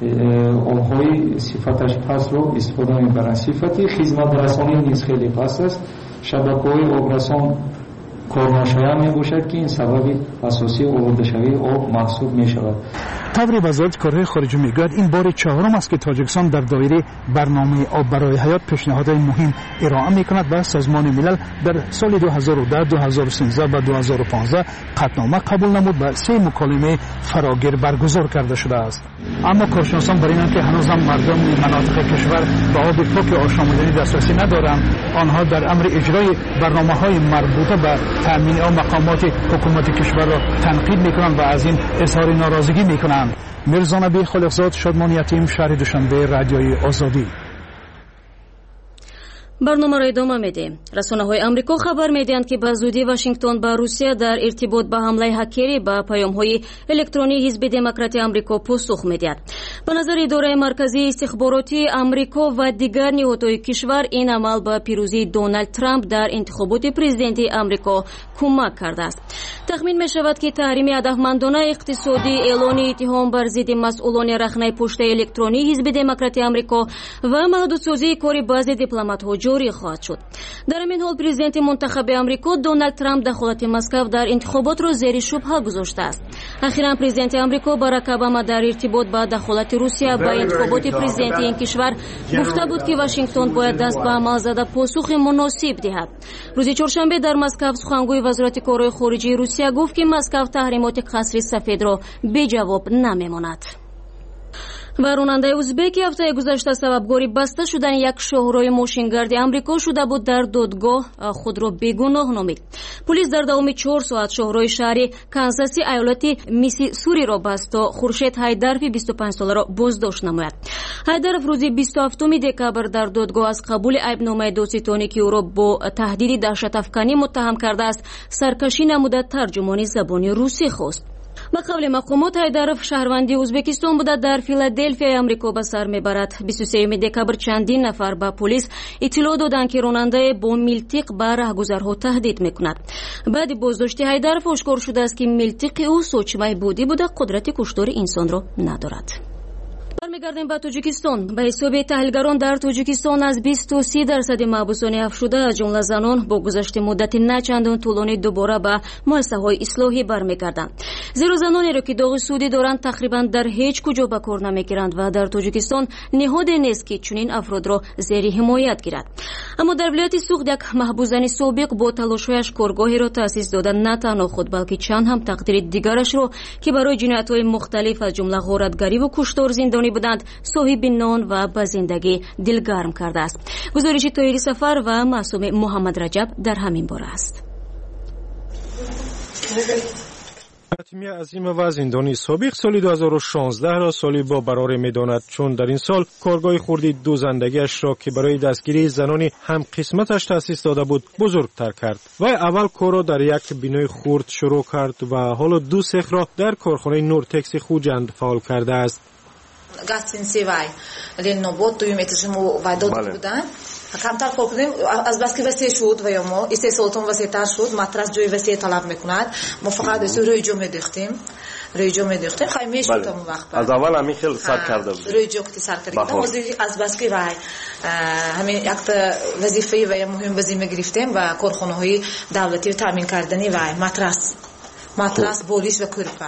آب‌های صفتش پست رو استفاده می‌برند. صفت خدمت رسانی نیز خیلی پست است. شبکه‌های آبرسان کارناشایان میباشد که این سبب اساسی آلوده شوی آب محسوب میشود. طوری وزارت کارهای خارجه میگوید این بار چهارم است که تاجیکستان در دایره برنامه آب برای حیات پیشنهادهای مهم ارائه میکند و سازمان ملل در سال 2010 2013 و 2015 قطعنامه قبول نمود و 3 مکالمه فراگیر برگزار کرده شده است. اما کارشناسان بر اینند که هنوز هم مردم مناطق کشور به آب پاک آشامیدنی دسترسی ندارند. آنها در امر اجرای برنامه‌های مربوطه به تامین آب مقامات حکومت کشور را تنقید میکنند و از این اظهار ناراضگی میکنند. میرزا نبی خالقزاد، شادمان یتیم، شهر دوشنبه، رادیوی آزادی. برنامه را ادامه میدیم. رسانه‌های آمریکا خبر میدهند که به زودی واشنگتن به روسیه در ارتباط با حمله هکری به پیام‌های الکترونی حزب دموکرات آمریکا پاسخ میدهد. به نظر اداره مرکزی استخباراتی آمریکا و دیگر نهادهای کشور این عمل به پیروزی دونالد ترامپ در انتخابات پرزیدنتی آمریکا کمک کرده است. تخمین می‌شود که تحریم هدفمندانه اقتصادی، اعلان اتهام بر ضد مسئولان رخنه پشت الکترونی حزب دموکرات آمریکا و محدودسازی کار بعضی دیپلمات‌ها جاری خواهد شد. در این حال پرزیدنت منتخب آمریکا دونالد ترامپ دخالت مسکو در انتخابات را زیر شبهه گذاشته است. اخیراً پرزیدنت آمریکا باراک اوباما در ارتباط با دخالت روسیه به انتخابات پرزیدنتی این کشور گفته بود که واشنگتن باید دست به عمل زده پاسخ مناسب دهد. روز چهارشنبه در مسکو سخنگوی وزارت کارهای خارجه روسیه گفت که مسکو تحریمات قصر سفید را بی جواب نمیماند. و راننده ازبک هفته گذشته سببگاری بسته شدن یک شاهراه ماشینگرد آمریکا شده بود در دادگاه خود را بیگناه نامید. پلیس در داوم 4 ساعت شاهراه شهر کانزاسی ایالت میسوری را بست تا خورشید هایدروی 25 ساله را بازداشت نماید. هایدرو روز 27 دکبر در دادگاه از قبول عیبنامه دادستانی که او را با تهدید دهشت افکنی متهم کرده است سرکشی نموده ترجمان زبان روسی خواست. به قول مقامات هایدروف شهروندی ازبکستان بوده در فیلادلفیا آمریکا به سر میبرد. 23 دکبر چندین نفر به پلیس اطلاع دادند که راننده با میلتیق به راهگذرها تهدید میکند. بعد بازداشت هایدروف آشکار شده است که میلتیق او سوچمه بودی بوده قدرت کشتار انسان را ندارد. برمیگردیم به تاجیکستان. به حساب تحلیلگران در تاجیکستان از 20 تا 30% محبوسان افشوده از جمله زنان با گذشت مدت نچندان طولانی دوباره به مؤسسه‌های اصلاحی برمیگردند. زیرا زنانی را که داغ سودی دارند تقریبا در هیچ کجا به کار نمیگیرند و در تاجیکستان نهادی نیست که چنین افراد را زیر حمایت گیرد. اما در ولایت سوخت یک محبوس زن سابق با تلاش‌هایش کارگاهی را تأسیس داده نه تنها خود بلکه چند هم تقدیر دیگرش را که برای جنایت‌های مختلف از جمله غارتگری و کشتار زندانی بودند صاحب نان و به زندگی دلگرم کرده است. گزارش طاهری سفر و معصوم محمد رجب در همین باره است. فاطمه عظیم و زندانی سابق سال 2016 را سالی با براره می‌داند چون در این سال کارگاه خردی دوزندگیش را که برای دستگیری زنانی هم قسمتش تأسیس داده بود بزرگتر کرد. و اول کار را در یک بینای خرد شروع کرد و حالا 2 سیخ را در کارخانه نورتکس خوجند فعال کرده است. گاستینسی وای لنوبот 2 метршему вай додод будан کمتر کار کنیم از بس که وسیع شد و یا ما این سالتون وسیع‌تر شد مترس جای وسیع طلب میکند ما فقط از روی جو می‌دختیم خیلی میشد اون وقت از اول همین خیلی سر کرده بود روی جو که سر کرده از بس که وای همین یک وظیفه و مهم وظیفه گرفتیم و کارخانه‌های دولتی و تامین کردنی و مترس بولیش و کورپا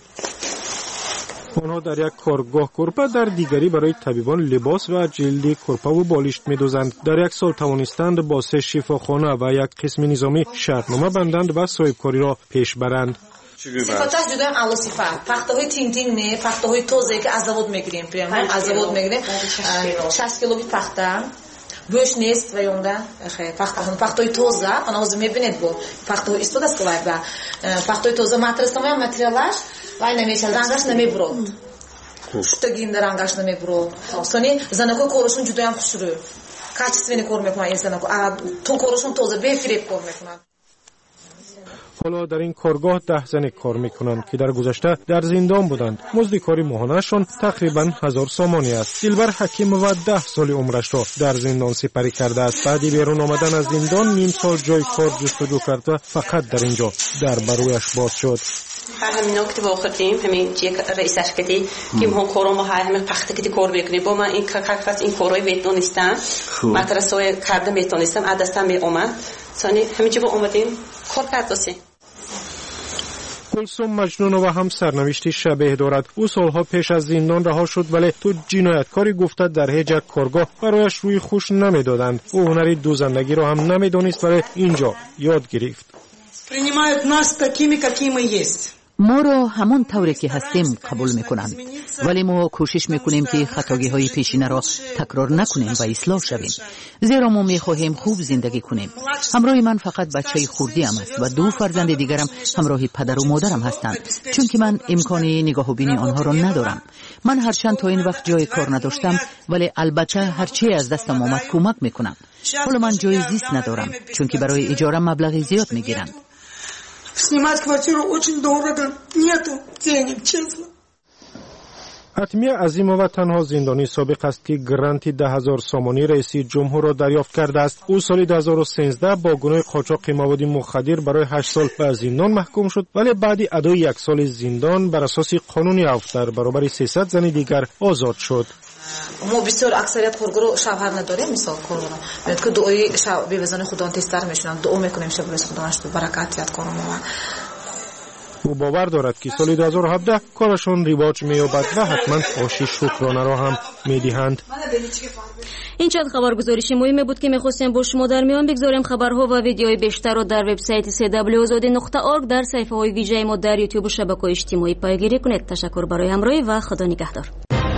آنها در یک کارگاه کورپا در دیگری برای طبیبان لباس و جلد کورپا و بالشت می‌دوزند. در یک سال توانستند با 3 شفاخانه و یک قسم نظامی شرطنامه بندند و صاحبکاری را پیش برند. صفتش جدا اعلی صفت پخته‌های تینتینگ نه پخته‌های توزه که از زود می‌گیریم از زود می‌گیریم 60 کیلو پخته گوش نیست و یونده پخته‌های توزه آنها از می‌بینید با پخته‌های استفاده است که پخته‌های توزه ماتریالش وای نمیشه رنگش نمیبرد شتگین در رنگش نمیبرد سونی زنکو کورشون جدا هم خوشرو کачественный کار میکنن این زنکو تو کورشون توزه بفریب کار میکنن. حالا در این کارگاه 10 زن کار میکنند که در گذشته در زندان بودند. مزد کاری ماهانه‌شان تقریبا 1000 سامانی است. دلبر حکیمова 10 سال عمرش را در زندان سپری کرده است. بعد بیرون آمدن از زندان نیم سال جای کار جستجو کرد و فقط در اینجا در برویش باز شد. همین نکته واقعیم همین رئیس شرکتی که ما کارم همه پخته کتی کار میکنیم با من این کارفرس این کارای میتونستم مدرسه کرده میتونستم عدستم می اومد سانی همینجا با اومدیم کار کردیم. کلثوم مجنونova هم سرنوشتی شبیه دارد. او سالها پیش از زندان رها شد ولی تو جنایتکاری گفته در هیچ یک کارگاه برایش روی خوش نمیدادند. او هنری دوزندگی را هم نمیدانست ولی اینجا یاد گرفت. принимают нас такими какими мы есть. ما را همان طوری که هستیم قبول میکنند ولی ما کوشش میکنیم که خطاگی های پیشینه را تکرار نکنیم و اصلاح شویم زیرا ما میخواهیم خوب زندگی کنیم. همراه من فقط بچه خردی ام است و 2 فرزند دیگرم همراه پدر و مادرم هستند چون که من امکان نگاه و بینی آنها را ندارم. من هرچند تا این وقت جای کار نداشتم ولی البته هرچی از دستم آمد کمک میکنم. حالا من جای زیست ندارم چون که برای اجاره مبلغ زیاد میگیرند. Снимать квартиру очень дорого. Нету денег, честно. حتمی عظیمова تنها زندانی سابق است که گرانتی 10,000 سامانی رئیس جمهور را دریافت کرده است. او سال 2013 با گناه قاچاق مواد مخدر برای 8 سال به زندان محکوم شد ولی بعد ادای 1 سال زندان بر اساس قانونی عفو در برابر 300 زن دیگر آزاد شد. ما بسیار اکثریت کارگرو شوهر نداریم مثال کارگرو میاد که دعای شب بیوزن خدا تستر میشونن دعا میکنیم شب روز خداش تو برکت یاد کنم. او باور دارد که سال 2017 کارشون رواج می‌یابد و حتما آشی شکرانه را هم می‌دهند. این چند خبرگزارش مهمی بود که می‌خواستیم با شما در میان بگذاریم. خبرها و ویدیوهای بیشتر را در وبسایت cwazadi.org در صفحه‌های ویژه ما در یوتیوب و شبکه‌های اجتماعی پیگیری کنید. تشکر برای همراهی و خدا نگهدار.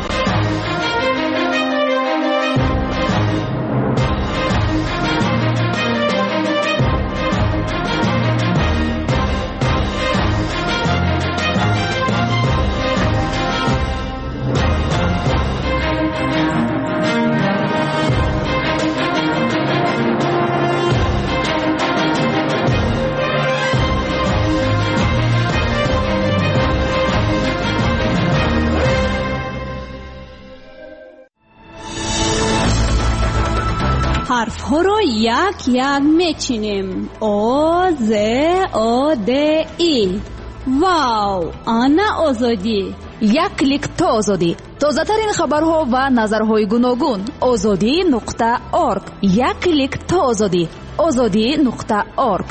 حرف ها رو یک یک میچینیم. او ز او د ای. واو، آنا آزادی. یک کلیک تا آزادی. تازه ترین خبرها و نظرهای گوناگون. azadi.org. یک کلیک تا آزادی. azadi.org.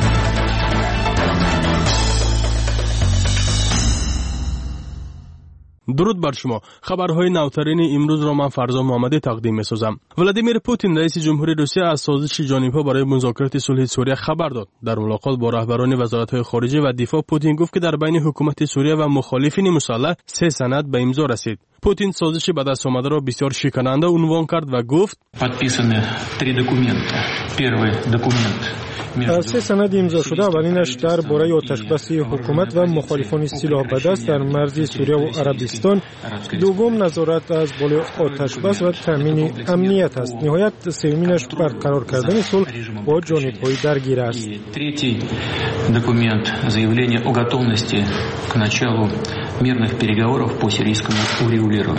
درود بر شما. خبرهای نوترین امروز را من فرزان محمدی تقدیم می‌سازم. ولادیمیر پوتین رئیس جمهوری روسیه از سازش جانبی‌ها برای مذاکرات صلح سوریه خبر داد. در ملاقات با رهبران وزارت‌های خارجه و دفاع پوتین گفت که در بین حکومت سوریه و مخالفین مسلح 3 سند به امضا رسید. پوتین سازش به دست آمده را بسیار شکننده عنوان کرد و گفت: подписаны 3 документа. Первый документ از 3 سند امضا شده اولینش درباره آتشبسی حکومت و مخالفان سلاح به دست در مرز سوریه و عربستان، دوم نظارت از بالای آتشبس و تامین امنیت است، نهایت سومینش برقرار کردن صلح با جانب‌های درگیر است. Третий документ заявление о готовности к началу мирных переговоров по сирийскому урегулированию.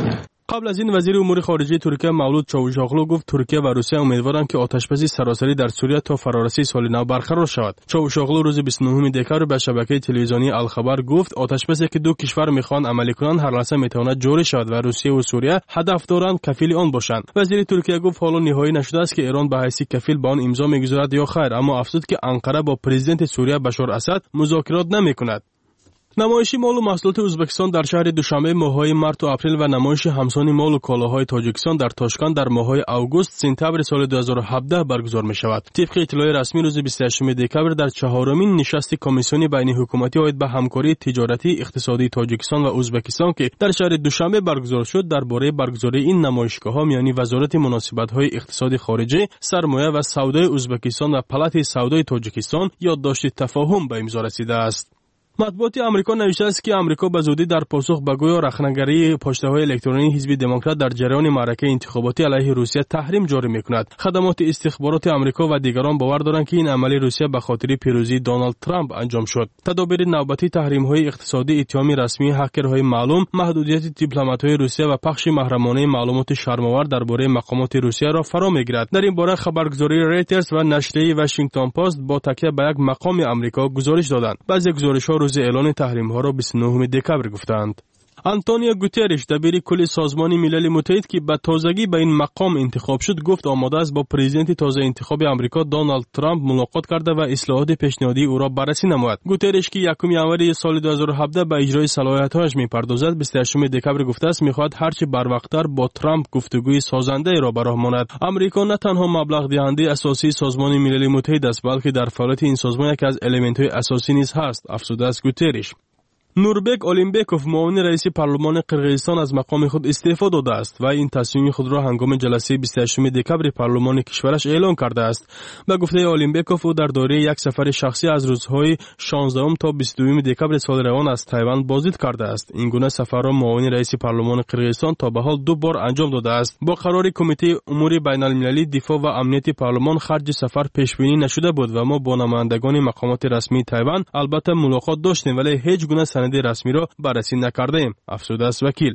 قبل از این وزیر امور خارجه ترکیه مولود چاوشاغلو گفت ترکیه و روسیه امیدوارند که آتشبسی سراسری در سوریه تا فرارسی سال نو برقرار شود. چاوشاغلو روز 29 دکمبر به شبکه تلویزیونی الخبر گفت آتشبسی که دو کشور میخوان عملی کنند هر لحظه میتواند جاری شود و روسیه و سوریه هدف دارند کفیل آن باشند. وزیر ترکیه گفت حالا نهایی نشده است که ایران به حیث کفیل به آن امضا میگذارد یا خیر، اما افزود که انقره با پرزیدنت سوریه بشار اسد مذاکرات نمیکند. نمایش مال و محصولات ازبکستان در شهر دوشنبه ماه‌های مارت و اپریل و نمایش همسان مال و کالاهای تاجیکستان در تاشکند در ماه‌های آگوست سپتامبر سال 2017 برگزار می‌شود. طبق اطلاع رسمی روز 28 دکمبر در چهارمین نشست کمیسیون بین حکومتی آید به همکاری تجارتی اقتصادی تاجیکستان و ازبکستان که در شهر دوشنبه برگزار شد درباره برگزاری این نمایشگاه‌ها میانی وزارت مناسبت‌های اقتصادی خارجه، سرمایه و سودای ازبکستان و پالات سودای تاجیکستان یادداشت تفاهم به امضا رسیده است. مطبوعات آمریکا نوشته است که آمریکا به زودی در پاسخ به گویا رخنه‌گری پشته‌های الکترونیکی حزب دموکرات در جریان معرکه انتخاباتی علیه روسیه تحریم جاری می‌کند. خدمات استخبارات آمریکا و دیگران باور دارند که این عملی روسیه به خاطر پیروزی دونالد ترامپ انجام شد. تدابیر نوبتی تحریم‌های اقتصادی، اتهام رسمی هکرهای معلوم، محدودیت دیپلمات‌های روسیه و پخش محرمانه معلومات شرم‌آور درباره مقامات روسیه را فرا می‌گیرد. در این باره خبرگزاری رویترز و نشریه واشنگتن پست با تکیه به یک مقام آمریکا گزارش دادند. بعضی گزارش‌ها روز اعلان تحریم‌ها را 29 دکمبر گفتند. آنتونیو گوترش دبیر کل سازمان ملل متحد که به تازگی به این مقام انتخاب شد گفت آماده است با پرزیدنت تازه انتخاب آمریکا دونالد ترامپ ملاقات کرده و اصلاحات پیشنهادی او را بررسی نماید. گوترش که 1 ژانویه سال 2017 به اجرای صلاحیت‌هایش می‌پردازد 28 دکمبر گفته است می‌خواهد هرچه بروقت‌تر با ترامپ گفتگوی سازنده را به راه ماند. آمریکا نه تنها مبلغ دهنده اساسی سازمان ملل متحد است بلکه در فعالیت این سازمان یکی از المان‌های اساسی نیز هست، افزوده است گوترش. نوربک اولینبکوف معاون رئیس پارلمان قرقیزستان از مقام خود استعفا داده است و این تصمیم خود را هنگام جلسه 28 دکمبر پارلمان کشورش اعلام کرده است. به گفته اولینبکوف او در دوره یک سفر شخصی از روزهای 16 تا 22 دکمبر سال روان از تایوان بازدید کرده است. این گونه سفر را معاون رئیس پارلمان قرقیزستان تا به حال 2 بار انجام داده است. با قرار کمیته امور بین المللی دفاع و امنیت پارلمان خرج سفر پیش بینی نشده بود و ما با نمایندگان مقامات رسمی تایوان البته ملاقات داشتیم ولی هیچ گونه سند رسمی را بررسی نکردیم، افزوده است وکیل.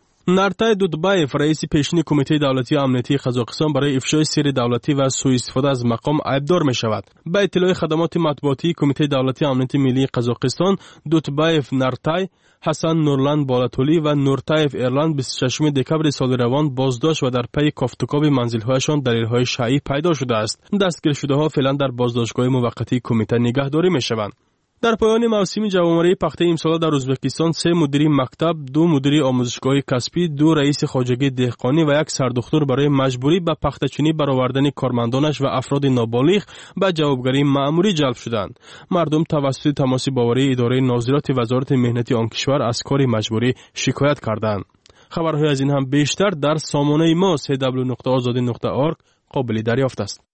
نرتای دودبایف رئیس پیشین کمیته دولتی امنیتی قزاقستان برای افشای سر دولتی و سوء استفاده از مقام عیبدار می شود. به اطلاع خدمات مطبوعاتی کمیته دولتی امنیتی ملی قزاقستان، دودبایف نرتای، حسن نورلند بالاتولی و نورتایف ایرلند 26 دکمبر سال روان بازداشت و در پی کافتوکاو منزل‌هایشان دلیل‌های شایع پیدا شده است. دستگیر شده‌ها فعلا در بازداشتگاه موقتی کمیته نگهداری می‌شوند. در پایان موسم جوامری پخته امسال در ازبکستان 3 مدیر مکتب، 2 مدیر آموزشگاه کسبی، 2 رئیس خواجگی دهقانی و 1 سردختر برای مجبوری به پخته‌چینی برآوردن کارمندانش و افراد نابالغ به جوابگری مأموری جلب شدند. مردم توسط تماس باوری اداره ناظرات وزارت مهنتی آن کشور از کار مجبوری شکایت کردند. خبرهای از این هم بیشتر در سامانه ما www.azadi.org قابل دریافت است.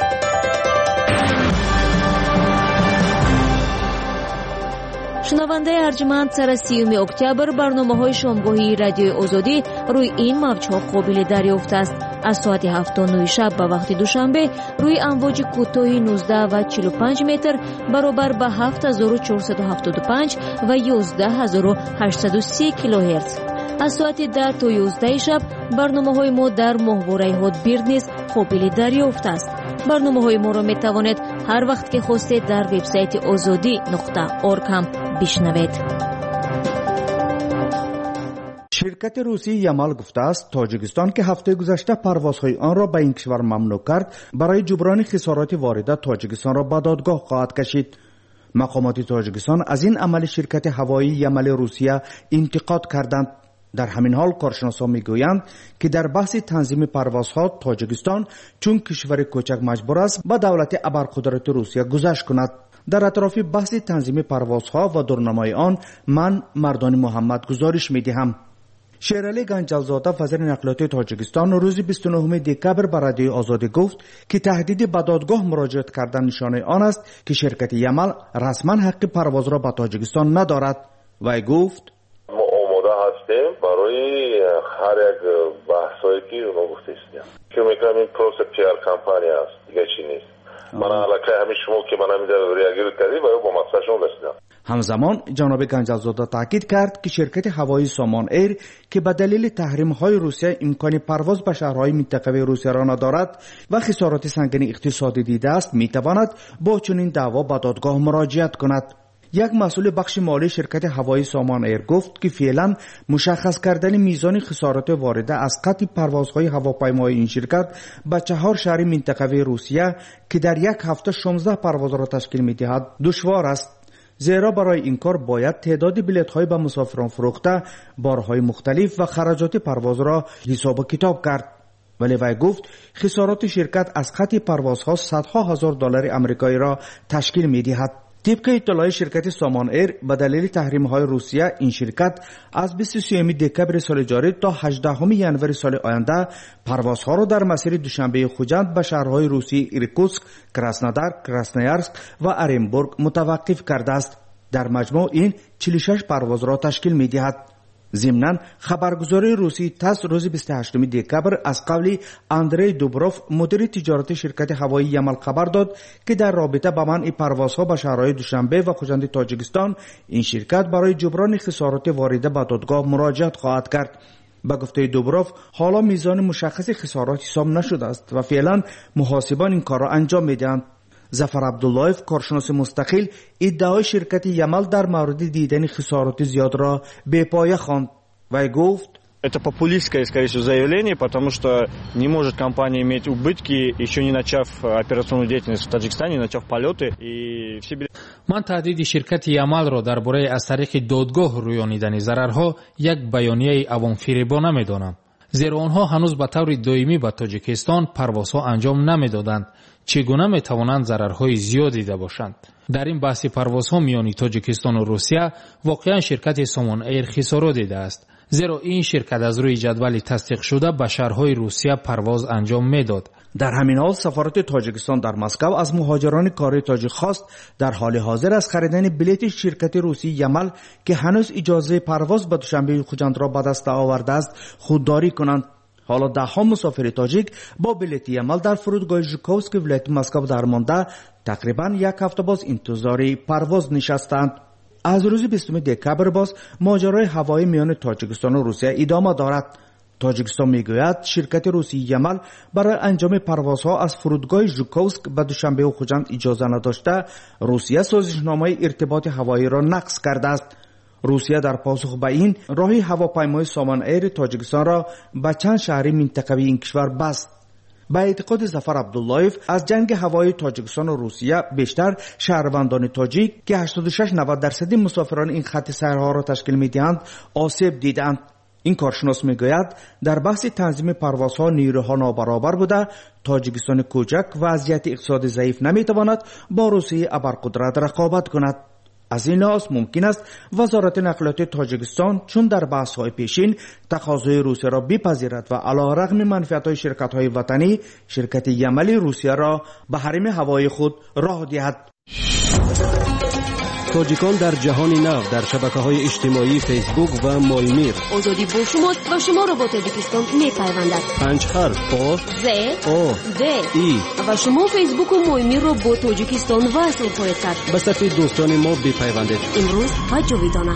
شنونده ارجمند سر 30 اکتبر برنامه‌های شامگاهی رادیو آزادی روی این موج‌ها قابل دریافت است. از ساعت 7:09 شب به وقت دوشنبه روی امواج کوتاه 19 و 45 متر برابر به 7475 و 11830 کیلوهرتز. از ساعت 10 تا 11 شب برنامه‌های ما در ماهواره هاتبیرد نیز قابل دریافت است. برنامه‌های ما را می‌توانید هر وقت که خواستید در وبسایت azadi.org هم بشنوید. شرکت روسی یامال گفته است تاجیکستان که هفته گذشته پروازهای آن را به این کشور ممنوع کرد برای جبران خسارات واردات تاجیکستان را به دادگاه خواهد کشید. مقامات تاجیکستان از این عمل شرکت هوایی یامال روسیه انتقاد کردند. در همین حال کارشناسان میگویند که در بحث تنظیم پروازها تاجیکستان چون کشور کوچک مجبور است به دولت ابرقدرت روسیه گذشت کند. در اطراف بحث تنظیم پروازها و دورنمای آن من مردان محمد گزارش میدهم. شیرعلی گنجلزاده وزیر نقلیات تاجیکستان روز 29 دکمبر به رادیو آزادی گفت که تهدید به دادگاه مراجعه کردن نشانه آن است که شرکت یامال رسما حق پرواز را به تاجیکستان ندارد. وی گفت هستیم برای هر یک بحثایی که اونا گفته استیم که میکنم این پروس پیار کمپانی است دیگه چی نیست. من علاقه همین شما که من همیده ریاگیر کردی و با مقصدشون رسیدم. همزمان جناب گنجزاده تاکید کرد که شرکت هوایی سامان ایر که به دلیل تحریم‌های روسیه امکان پرواز به شهرهای منطقه روسیه را ندارد و خسارات سنگین اقتصادی دیده است، میتواند با چنین دعوا به دادگاه مراجعت کند. یک مسئول بخش مالی شرکت هوایی سامان ایر گفت که فعلا مشخص کردن میزان خسارات وارده از قطع پروازهای هواپیمای این شرکت به 4 شهر منطقه روسیه که در یک هفته 16 پرواز را تشکیل می‌دهد دشوار است، زیرا برای این کار باید تعداد بلیط‌های به مسافران فروخته، بارهای مختلف و خراجات پرواز را حساب و کتاب کرد. ولی وی گفت خسارات شرکت از قطع پروازها صدها هزار دلار آمریکایی را تشکیل می‌دهد. طبق اطلاع شرکت سامان ایر به دلیل تحریم‌های روسیه این شرکت از 23 دکبر سال جاری تا 18 ژانویه سال آینده پروازها را در مسیر دوشنبه خوجند به شهرهای روسی ایرکوتسک، کراسنودار، کراسنویارسک و اورنبورگ متوقف کرده است. در مجموع این 46 پرواز را تشکیل می‌دهد. ضمناً خبرگزاری روسی تاس روز 28 دکبر از قول اندری دوبروف مدیر تجارت شرکت هوایی یمل خبر داد که در رابطه با منع پروازها به شهرهای دوشنبه و خوجند تاجیکستان این شرکت برای جبران خسارات وارده به دادگاه مراجعت خواهد کرد. به گفته دوبروف حالا میزان مشخص خسارات حساب نشده است و فعلا محاسبان این کار را انجام میدهند. ظفر عبداللهیف کارشناس مستقل ادعای شرکت یمل در مورد دیدن خسارات زیاد را به پایه خواند و گفت Это популистское, скорее всего, заявление, потому что не может компания иметь убытки, еще не начав операционную деятельность в Таджикистане, не начав полеты и все. من تهدید شرکت یمل را درباره از طریق دادگاه رویانیدن ضررها یک بیانیه عوام‌فریبانه می‌دانم، زیرا آنها هنوز به طور دائمی به تاجیکستان پروازها انجام نمی‌دادند. چگونه می‌توانند ضررهای زیادی دیده باشند؟ در این بحث پروازها میان تاجیکستان و روسیه واقعا شرکت سامان ایر خسارات دیده است، زیرا این شرکت از روی جدول تصدیق شده به شهرهای روسیه پرواز انجام میداد. در همین حال سفارت تاجیکستان در مسکو از مهاجران کاری تاجیک خواست در حال حاضر از خریدن بلیط شرکت روسی یمل که هنوز اجازه پرواز به دوشنبه خوجند را به دست آورده است خودداری کنند. حالا ده‌ها مسافر تاجیک با بلیط یمل در فرودگاه ژوکوفسک ولایت مسکو درمانده تقریبا یک هفته باز انتظار پرواز نشستند. از روز 20 دکبر باز ماجرای هوایی میان تاجیکستان و روسیه ادامه دارد. تاجیکستان میگوید شرکت روسی یمل برای انجام پروازها از فرودگاه ژوکوفسک به دوشنبه و خوجند اجازه نداشته روسیه سازشنامه ارتباط هوایی را نقض کرده است. روسیه در پاسخ به این راه هواپیمای سامان ایر تاجیکستان را به چند شهر منطقوی این کشور بست. به اعتقاد ظفر عبداللهیف از جنگ هوایی تاجیکستان و روسیه بیشتر شهروندان تاجیک که 86-90% مسافران این خط سیرها را تشکیل می‌دهند آسیب دیدند. این کارشناس میگوید در بحث تنظیم پروازها نیروها نابرابر بوده، تاجیکستان کوچک وضعیت اقتصادی ضعیف نمیتواند با روسیه ابرقدرت رقابت کند. از این لحاظ ممکن است وزارت نقلیات تاجیکستان چون در بحث‌های پیشین تقاضای روسیه را بپذیرد و علیرغم منفعت‌های شرکت‌های وطنی شرکت یملی روسیه را به حریم هوایی خود راه دهد. تاجیکان در جهان نو در شبکه‌های اجتماعی فیسبوک و مایمیر. آزادی با شماست و شما را با تاجیکستان می‌پیوندد. 5 حرف آ ز آ د ای و شما فیسبوک و مایمیر را با تاجیکستان وصل خواهید کرد. به صفحه دوستان ما بپیوندید. امروز و جاویدانه.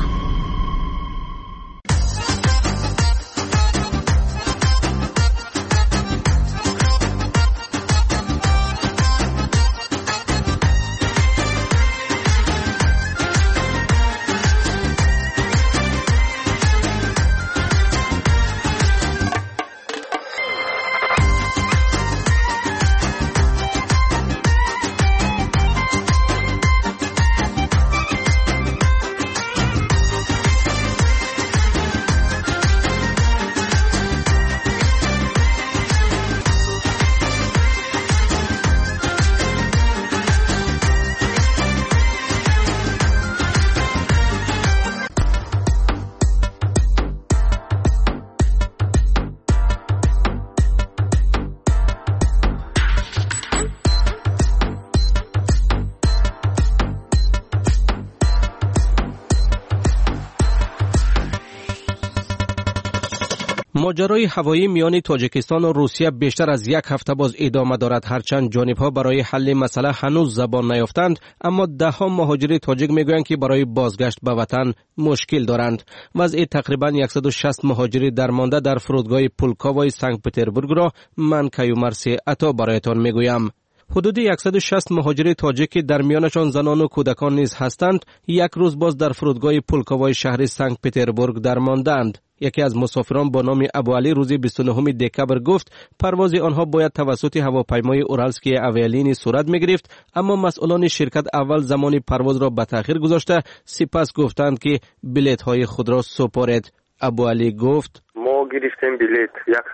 ماجرای هوایی میان تاجیکستان و روسیه بیشتر از یک هفته باز ادامه دارد. هرچند جانب‌ها برای حل مسئله هنوز زبان نیافتند، اما ده‌ها مهاجر تاجیک میگویند که برای بازگشت به وطن مشکل دارند. وضع تقریباً 160 مهاجر درمانده در فرودگاه پولکاوای سنت پتربورگ را من کیومرسی عطا برایتان میگویم. حدود 160 مهاجر تاجیک که در میانشان زنان و کودکان نیز هستند، یک روز باز در فرودگاه پولکاوای شهر سنت پتربورگ درماندند. یکی از مسافران با نام ابوعلی روز 29 دکبر گفت پرواز آنها باید توسط هواپیمای اورالسکی اویالینی صورت می‌گرفت، اما مسئولان شرکت اول زمان پرواز را به تأخیر گذاشته، سپس گفتند که بلیط‌های خود را سپارید. ابوعلی گفت ما گرفتیم بلیط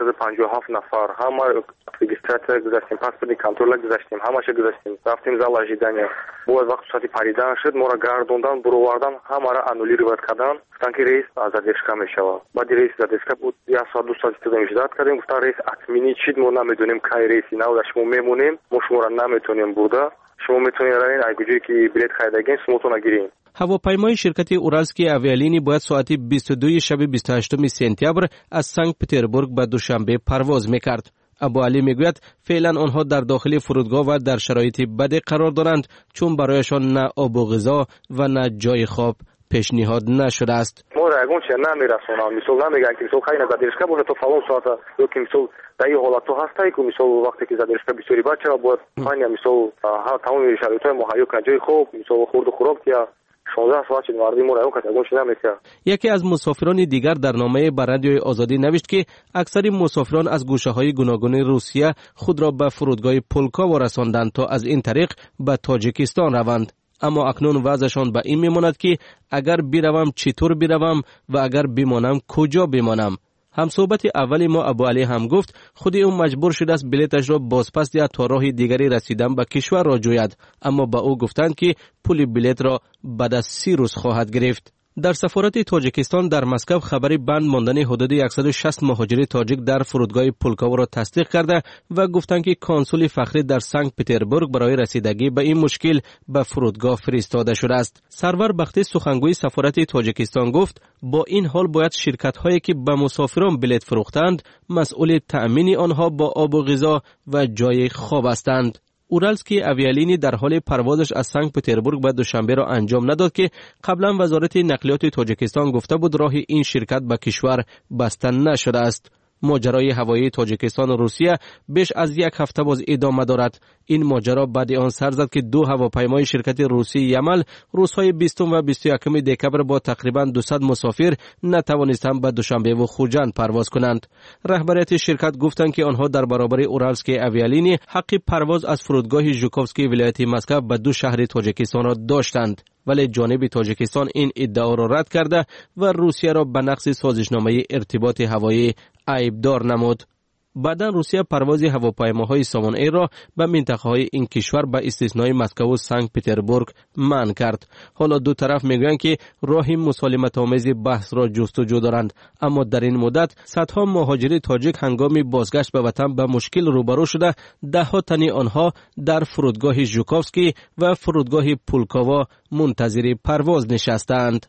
157 نفر، همه رجیستراتور گذاشتیم، پاسپورت کنترل گذاشتیم، همه‌اش گذاشتیم، رفتیم زال اجیدانیا. باز وقت ساعتی پریدن شد، ما را گردوندن، برووردن، همه را انولیرovat کردن، گفتن که رئیس задержка میشود. بعد رئیس задержка بود، 1 ساعت 2 ساعت دیگه اجرا کردیم، گفتن رئیس اتمینی چید ما نمیدونیم کی رئیسی نو شما میمونیم، ما شما را نمیتونیم برده، شما میتونید روین اگه که بلیط خریدگین سمتون گیرین. هواپیمای شرکت اورالسکی اویالینی باید ساعت 22 شب 28 سپتامبر از سنت پتربورگ به دوشنبه پرواز میکرد. ابوعلی میگوید فعلا آنها در داخل فرودگاه و در شرایط بدی قرار دارند، چون برایشان نه آب و غذا و نه جای خواب پیشنهاد نشده است. ما را اگه چه نمیرسونن، مثلا نمیگن که مثلا خیلی задержка باشه تا فلان ساعت، یا که مثلا در این حالت تو هستی که مثلا وقتی که задержка بسیاری بچه باید خیلی مثلا تمام شرایطهای مهیا کنه، جای خوب مثلا خورد و خوراک یا 16 ساعت مردم را اون کسی نمیشه. یکی از مسافران دیگر در نامه به رادیوی آزادی نوشت که اکثر مسافران از گوشه‌های گوناگون روسیه خود را به فرودگاه پولکاوا رساندند تا از این طریق به تاجیکستان روند، اما اکنون وضعشان به این میماند که اگر بروم چطور بروم و اگر بمانم کجا بمانم. همصحبت اولی ما ابوعلی هم گفت خود او مجبور شده است بلیطش را بازپس دهد تا راه دیگری رسیدن به کشور را جوید، اما با او گفتند که پول بلیط را بعد از 30 روز خواهد گرفت. در سفارت تاجیکستان در مسکو خبری بند ماندن حدود 160 مهاجر تاجیک در فرودگاه پولکاوا را تصدیق کرده و گفتند که کنسول فخری در سنت پتربورگ برای رسیدگی به این مشکل به فرودگاه فرستاده شده است. سرور بختی سخنگوی سفارت تاجیکستان گفت با این حال باید شرکت‌هایی که به مسافران بلیط فروختند مسئول تأمین آنها با آب و غذا و جای خواب هستند. اورالسکی اویالینی در حال پروازش از سنت پتربورگ به دوشنبه را انجام نداد که قبلا وزارت نقلیات تاجیکستان گفته بود راه این شرکت به کشور بسته نشده است. ماجرای هوایی تاجیکستان و روسیه بیش از یک هفته باز ادامه دارد. این ماجرا بعد آن سر زد که 2 هواپیمای شرکت روسی یمل روزهای 20 و 21 دکبر با تقریبا 200 مسافر نتوانستند به دوشنبه و خوجند پرواز کنند. رهبریت شرکت گفتند که آنها در برابر اورالسکی اویالینی حق پرواز از فرودگاه ژوکوفسکی ولایت مسکو به 2 شهر تاجیکستان را داشتند، ولی جانب تاجیکستان این ادعا را رد کرده و روسیه را به نقض سازشنامه ارتباط هوایی عیبدار نمود. بعدا روسیه پرواز هواپیماهای سامان ایر را به منطقه‌های این کشور به استثنای مسکو و سنت پتربورگ منع کرد. حالا دو طرف میگویند که راه مسالمت‌آمیز بحث را جستجو دارند، اما در این مدت صدها مهاجر تاجیک هنگام بازگشت به وطن به مشکل روبرو شده، ده‌ها تن آنها در فرودگاه ژوکوفسکی و فرودگاه پولکاوا منتظر پرواز نشستند.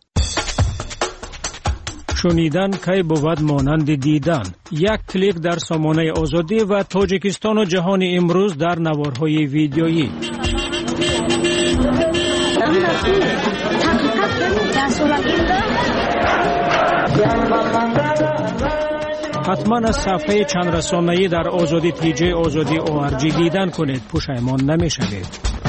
شنیدن کی بود مانند دیدن. یک کلیک در سامانه آزادی و تاجیکستان و جهان امروز در نوارهای ویدیویی. حتما از صفحه چند رسانه‌ای در آزادی تیجی آزادی ORG دیدن کنید، پشیمان نمی‌شوید.